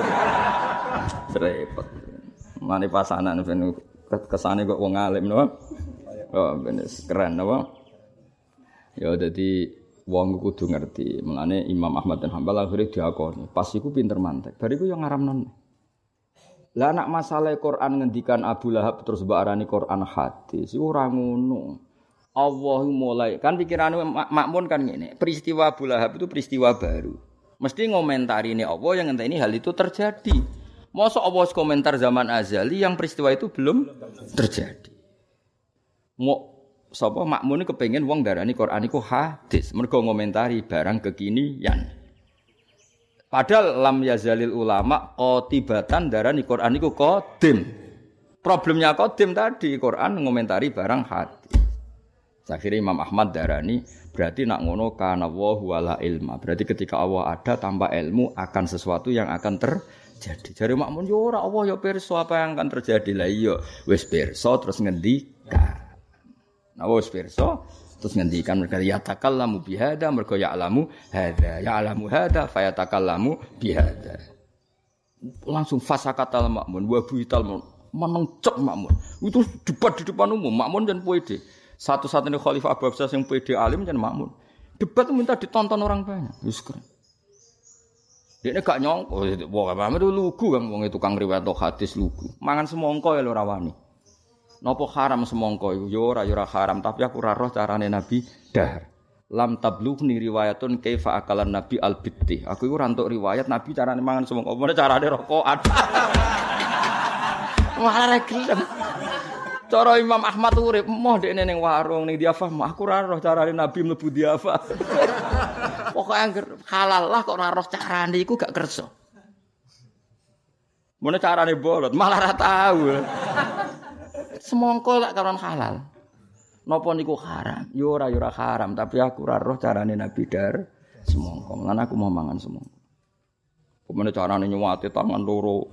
Repot. Mane pasanan ben kesane kok wong alim no. Oh ben keren apa? Ya dadi wong kudu ngerti. Mulane Imam Ahmad bin Hambal akhire diakoni, pas iku pinter mantek. Bariku yo ngaramnon. Lah nak masalah Quran ngendikan Abu Lahab terus mbok arani Quran hadis, iku ora ngono. Allah mulai kan pikirane makmun kan ngene. Peristiwa Abu Lahab itu peristiwa baru. Mesti ngomentari ini Allah yang ngenteni hal itu terjadi. Mosok Allah komentar zaman azali yang peristiwa itu belum terjadi. Mau sapa makmun kepengin wong darani Quran iku hadis, mergo ngomentari barang kekinian. Padahal lam yazalil ulama qotibatan darani Quran iku qadim. Problemnya qadim tadi Quran ngomentari barang hadis. Akhirnya Imam Ahmad darani berarti nak ngono kana wa wala ilma. Berarti ketika Allah ada tanpa ilmu akan sesuatu yang akan terjadi. Jare makmun yo ora Allah yo pirsa apa yang akan terjadi. Lah iya wis pirsa terus ngendikan. Nah wis pirsa terus ngendikan mereka yatakallamu bihada mergo ya'lamu hada fayatakallamu bihada. Langsung fasakatal makmun wa buital menengcep makmun. Itu debat di depan umum makmun dan pede. Satu-satunya khalifah Abu Bakar yang pede alim dan makmun. Debat minta ditonton orang banyak. Wis keren. Dia gak nyongko, wah apa itu lugu kan wong itu tukang riwayat hadis lugu. Mangan semongko ya lho rawani. Napa haram semongko iku ya ora haram tapi aku ora roh carane Nabi dahar. Lam tablughni riwayatun kaifa akalan Nabi al-bitti. Aku iku ora entuk riwayat Nabi carane mangan semongko, mana carane rokokan. Malah ra gelem. Cara Imam Ahmad urip moh dekne ning warung ning diafah aku ora roh carane Nabi mlebu diafah. Pokoke angger halal lah kok ora roh carane iku gak kersa. Mana carane bolot malah ora tahu. Semongko lak karon halal. Napa niku haram? Yo ora haram, tapi aku ora roh carane Nabi dar semongko. Lan aku mau mangan semongko. Kemene carane nyuwati tangan loro.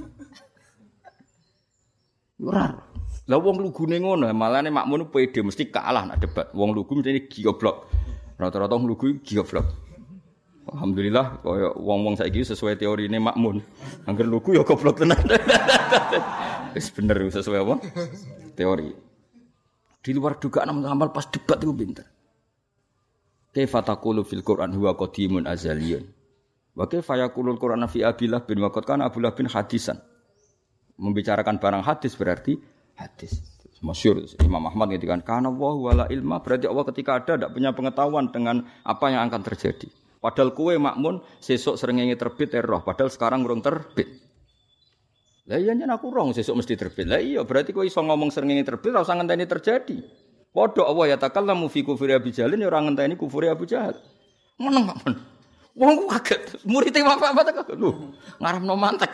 Yo ora. Lah wong lugune ngono, malane makmun pede mesti kalah nak debat. Wong lugu mesti goblok. Rata-rata wong lugu goblok. Alhamdulillah kaya wong-wong saiki sesuai teorine makmun. Angger lugu ya goblok tenan. Wis bener sesuai apa? Teori. Di luar dugaan amal pas debat itu pinter. Kaifa taqulu fil Qur'an huwa qadimun azaliyun. Wa kaifa yaqulul Qur'an fi Abillah bin Waqad kana Abdullah bin hadisan. Membicarakan barang hadis berarti hadis. Masyhur Imam Ahmad ngendikan kana wa wala ilma berarti Allah ketika ada tidak punya pengetahuan dengan apa yang akan terjadi. Padahal kowe makmun sesuk srengenge terbit roh padahal sekarang urung terbit. Lah iya yen aku rong sesuk mesti terbit. Lah iya berarti kowe iso ngomong srengenge terbit ora usah ngenteni terjadi. Padha Allah ya takallamu fi kufri Abi Jalin ya ora ngenteni kufri Abu Jahal. Meneng makmun. Wong kaget, murid Imam Ahmad kaget. Lho, ngaramno mantek.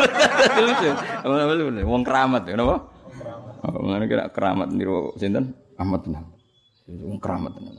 Wong keramat napa? Ngene kira keramat niru sinten? Ahmad bin Hanbal. Wong keramat tenan.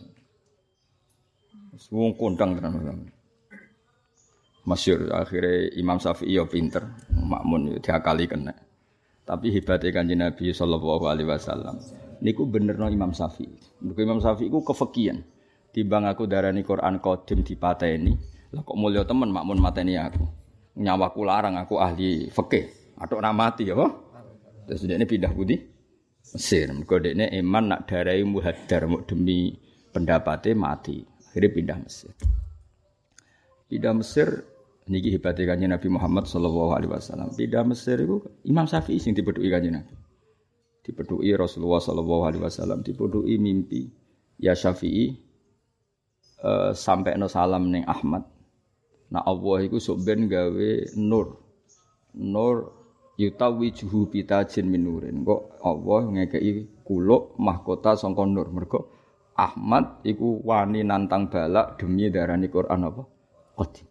Wong kondang tenan. Masyhur akhire Imam Syafi'i yo pinter, makmun yo diakali kena. Tapi hebate Kanjeng Nabi sallallahu alaihi wasallam niku benerno Imam Syafi'i. Mergo Imam Syafi'i ku kefekian. Timbang aku darani Quran qadim dipateni, lah kok mulya temen makmun mateni aku. Nyawaku larang aku ahli fikih. Atok ora mati ya, apa? Terus dekne pindah putih Mesir. Mergo dekne iman nak darai muhaddar muk demi pendapate mati. Akhirnya pindah Mesir. Pindah Mesir niki hebate Kanjeng Nabi Muhammad sallallahu alaihi wasallam. Pindah Mesir iku Imam Syafi'i sing dipedhuki Kanjeng Nabi. Dipedhuki Rasulullah sallallahu alaihi wasallam, dipedhuki mimpi ya Syafi'i sampekno salam ning Ahmad. Nah Allah iku sok ben gawe nur. Nur yutawijuhu bitajin min nurin. Kok Allah ngekeki kuluk mahkota sangka nur. Mergo Ahmad iku wani nantang balak demi darani Quran apa? Qadim.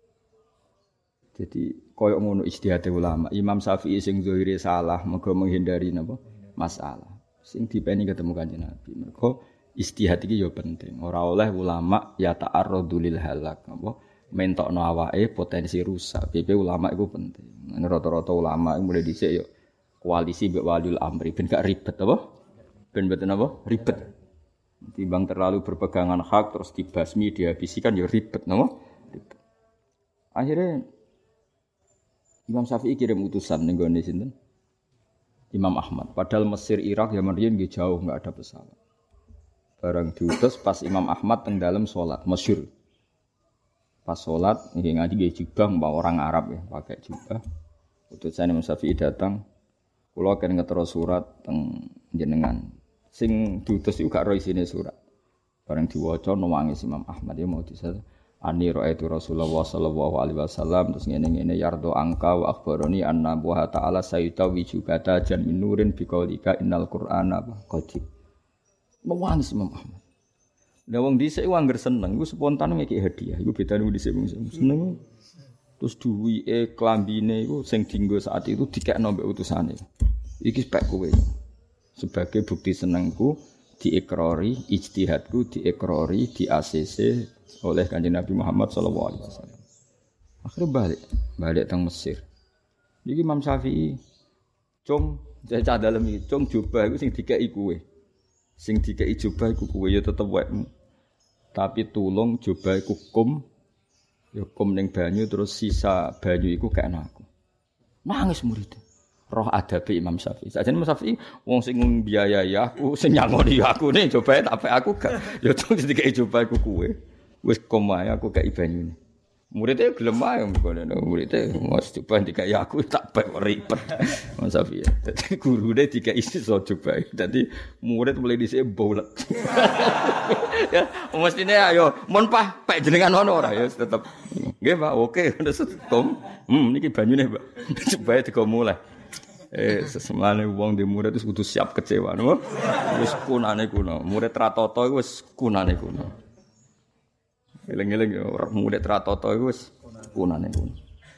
Jadi koyok ngono ijtihad ulama. Imam Syafi'i sing zahire salah mergo menghindari napa? Masalah. Sing dipeni ketemu Kanjeng Nabi. Mergo ijtihad iki ya penting. Ora oleh ulama ya ta'arradu lil halak apa mentokno awake potensi rusak. Piye ulama iku penting. Rata-rata ulama mulai dhisik ya koalisi mbek waliul amri ben gak ribet apa? Ben mboten apa? Ribet. Timbang terlalu berpegangan hak terus dibasmi dihabisi kan ya ribet napa? Ribet. Akhirnya Imam Syafi'i kirim utusan ning gone sinten? Imam Ahmad. Padahal Mesir, Irak, Yaman riyen nggih jauh enggak ada pesawat. Barang diutus pas Imam Ahmad teng dalem salat, masyhur. Pas salat nggih ngaji nggih jubah mbak orang Arab ya, pakai jubah. Utusan Imam Syafi'i datang, kula kan ngetero surat teng jenengan. Sing diutus iku gak ro isine surat. Bareng diwaca nangis Imam Ahmad ya mau disal ani ra'aitu Rasulullah sallallahu alaihi wasallam terus ngene-ngene yardo angka wa akhbarani anna wa ta'ala saytawi jubata jan min nurin biqaulika innal qur'ana qadim. Nangis Imam Ahmad. Lah wong dhisik wanger seneng iku spontan ngeki hadiah. Iku bedane wong dhisik seneng. Terus duwike klambine iku sing dienggo saat itu dikekno mbek utusane. Iki spek kowe. Sebagai bukti senengku diikrori, ijtihadku diikrori, di ACC oleh Kanjeng Nabi Muhammad sallallahu alaihi wasallam. Akhirnya balik teng Mesir. Iki Imam Syafi'i cung cah dalem iki, cung jubah iku sing dikeki kowe. Sing dikeki jubah iku kowe ya tetep wekmu. Tapi tulung jubah iku kum ya kum ning banyu terus sisa banyu iku kena aku. Nangis murid. Roh adabe Imam Syafi'i. Sajane Imam Syafi'i wong sing mbiayai aku, sing nyangoni aku nih jobae tapi aku gak. Ya tung dikeki jubah iku kowe. Wis kum ae aku kei banyune. Muridnya gelem ae ngono. Muridnya mos coba dikeki aku tak bae ribet. Imam Syafi'i. Dadi gurune dikeki iso coba. Dadi murid mulai dhisik bolet. Ya, mestine ayo mun pah pek jenengan ono ora ya tetep. Nggih, Pak. Oke, wis kum. Niki banyune, Pak. Coba digo mulai. Sesemane wong di murid wis kudu siap kecewa, no? Wis kunane kuno. Murid ratoto iku wis kunane kuno. Eling-eling ora murid ratoto iku wis kunane kuno.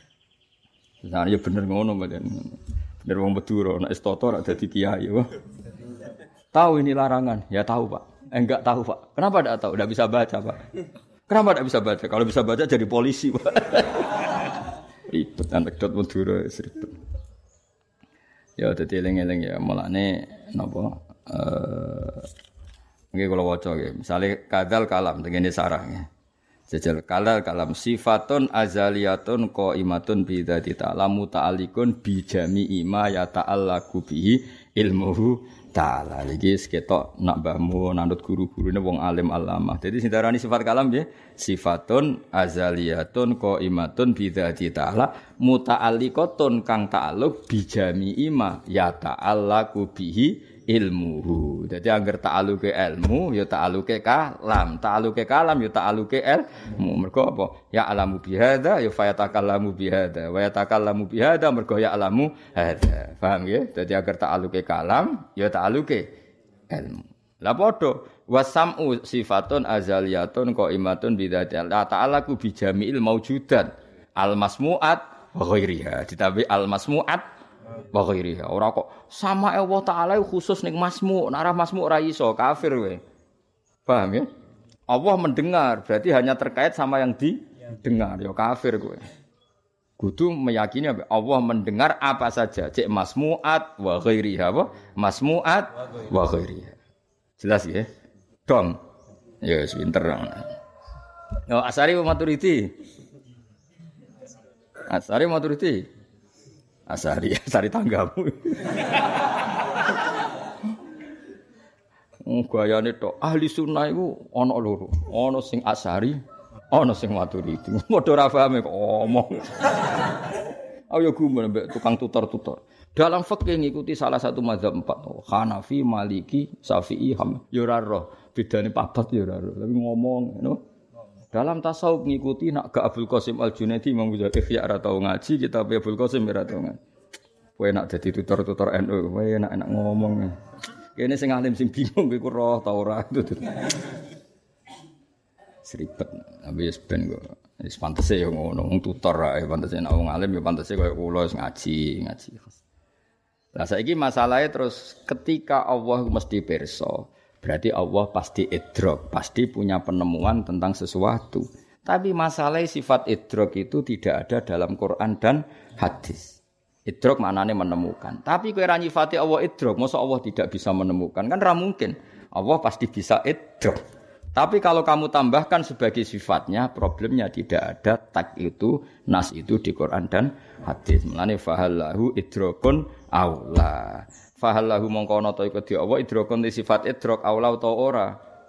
Lah ya bener ngono mboten. Bener wong Madura nek toto ora dadi kiai, wah. Tahu ini larangan? Ya tahu, Pak. Enggak tahu, Pak. Kenapa enggak tahu? Enggak bisa baca, Pak. Kenapa enggak bisa baca? Kalau bisa baca jadi polisi, Pak. Ribet anekdot Madura ribet. Ya dadi eling-eling ya mulane napa nggih kula waca nggih misale kadzal kalam tengene sarah nggih jajal kalam sifatun azaliyatun qaimatun bi dzati ta'ala muta'alliqun bi jami'i ma ya ta'allaqu bihi ilmuhu ta'ala iki ketok nak mbahmu nanut guru-gurune wong alim alamah dadi sing darani sifat kalam nggih sifatun azaliyatun qaimatun bi dzati ta'ala muta'alliqatun kang ta'alluq bi jami'i ma ya ta'allaqu bihi ilmuhu. Jadi angger ta'alluke ilmu ya ta'alluke kalam, ta'alluke kalam ya ta'alluke ilmu. Mergo apa? Ya alamu bihadza ya fayatakallamu bihadza wa yatakallamu bihadza mergo ya alamu hadza. Paham ya? Jadi angger ta'alluke kalam ya ta'alluke ilmu. Lah padha wasam'u sifatun azaliyatun qaimatun bidzati Allah ta'ala ku bi jami'il maujudat al masmu'at wa ghairiha. Ditabi al masmu'at wa ghairiha. Ora kok sama Allah taala khusus ning masmu, nek ora masmu ora iso kafir kowe. Paham ya? Allah mendengar berarti hanya terkait sama yang didengar ya kafir kowe. Kudu meyakini Allah mendengar apa saja, cek masmuat wa ghairiha apa? Masmuat wa ghairiha. Jelas ya? Dong. Ya wis pinter. Yo Asari Maturidi. Asari Maturidi. Asari tanggamu. Gayane tok ahli sunnah iku ana loro. Ana sing Asari, ana sing Maturidi. Padha ora paham kok omong. Ayo gumun mbek tukang tutor-tutor. Dalam fikih ngikuti salah satu mazhab 4. Hanafi, Maliki, Syafi'i, Hambali. Ya ora roh, bedane papat ya ora roh. Tapi ngomong, no? Dalam tasawuf ngikuti nak ke Abdul Qasim Al-Junaidi Imam Ghazali ikhya ora tau ngaji kitab Abdul Qasim ora tau ngaji. Kowe nak dadi tutor-tutor NU, kowe enak-enak ngomong. Kene sing alim sing bingung kowe roh ta ora itu. Seribet. Habis ben kok wis pantese ya ngono, wong tutor ae pantese nek wong alim ya pantese koyo kula wis ngaji. Lah saiki masalahe terus ketika Allah mesti pirsa berarti Allah pasti idrok, pasti punya penemuan tentang sesuatu. Tapi masalah sifat idrok itu tidak ada dalam Quran dan hadis. Idrok maknanya menemukan. Tapi kowe ra nyifati Allah idrok, masa Allah tidak bisa menemukan? Kan ra mungkin. Allah pasti bisa idrok. Tapi kalau kamu tambahkan sebagai sifatnya, problemnya tidak ada tak itu, nas itu di Quran dan hadis. Mulane fahallahu idrokun aula. Fahallahu mongko ana ta iku di Allah idrokun di sifat idrok aula utawa ora.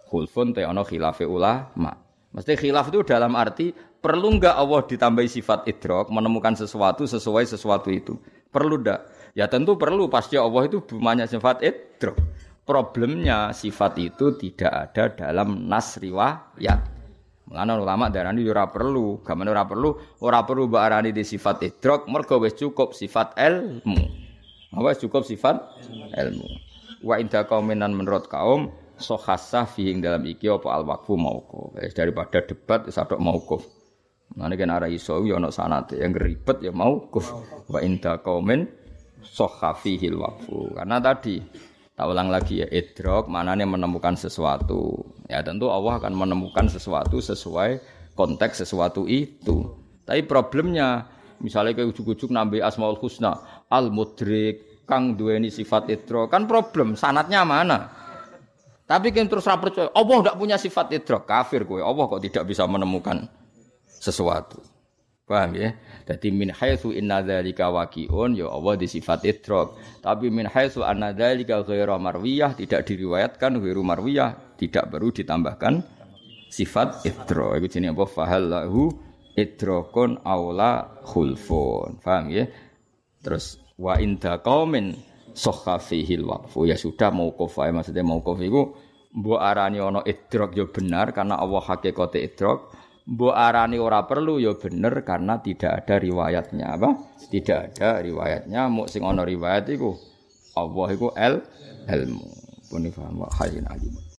khulfun te ana khilafe ulama. Mesti khilaf itu dalam arti perlu enggak Allah ditambahi sifat idrak menemukan sesuatu sesuai sesuatu itu. Perlu enggak? Ya tentu perlu, pasti Allah itu banyak sifat idrak. Problemnya sifat itu tidak ada dalam nas riwayat. Mulane ulama darani ora perlu, gamane ora perlu mbok arani di sifat idrak, mergo wis cukup sifat ilmu. Apa cukup sifat ilmu. Wa inda qauminan menurut kaum sohasah fihing dalam iki apa al-waqfu mauquf. Daripada debat wis atok mauquf. Mane kan ara iso yo ana sanate yang ribet ya mauquf. Wa inda qaumin sohafihil waqfu. Karena tadi tak ulang lagi ya idrak maknanya menemukan sesuatu. Ya tentu Allah akan menemukan sesuatu sesuai konteks sesuatu itu. Tapi problemnya misalnya kayak ujuk-ujuk nambah Asmaul Husna, Al-Mudrik, kang duweni sifat idrak, kan problem sanatnya mana? Tapi kan terus ra percaya, Allah ndak punya sifat idrak, kafir kowe. Allah kok tidak bisa menemukan sesuatu. Paham ya? Jadi min haitsu inna dzalika waqi'un ya Allah di sifat idrak. Tapi min haitsu anna dzalika ghairu marwiyah tidak diriwayatkan ghairu marwiyah tidak perlu ditambahkan sifat idrak. Iku jenenge apa? Fahallahu idrakun aula khulfun. Paham ya? Terus wa inda qaumin sahha fihil waqfu ya sudah mauquf ae maksudnya mauquf iku mbok arani ana idrak ya benar karena Allah hakikate idrak, mbok arani ora perlu ya bener karena tidak ada riwayatnya apa? Tidak ada riwayatnya, muk sing ana riwayat iku Allah iku ilmu. Pun paham wa khairin alim.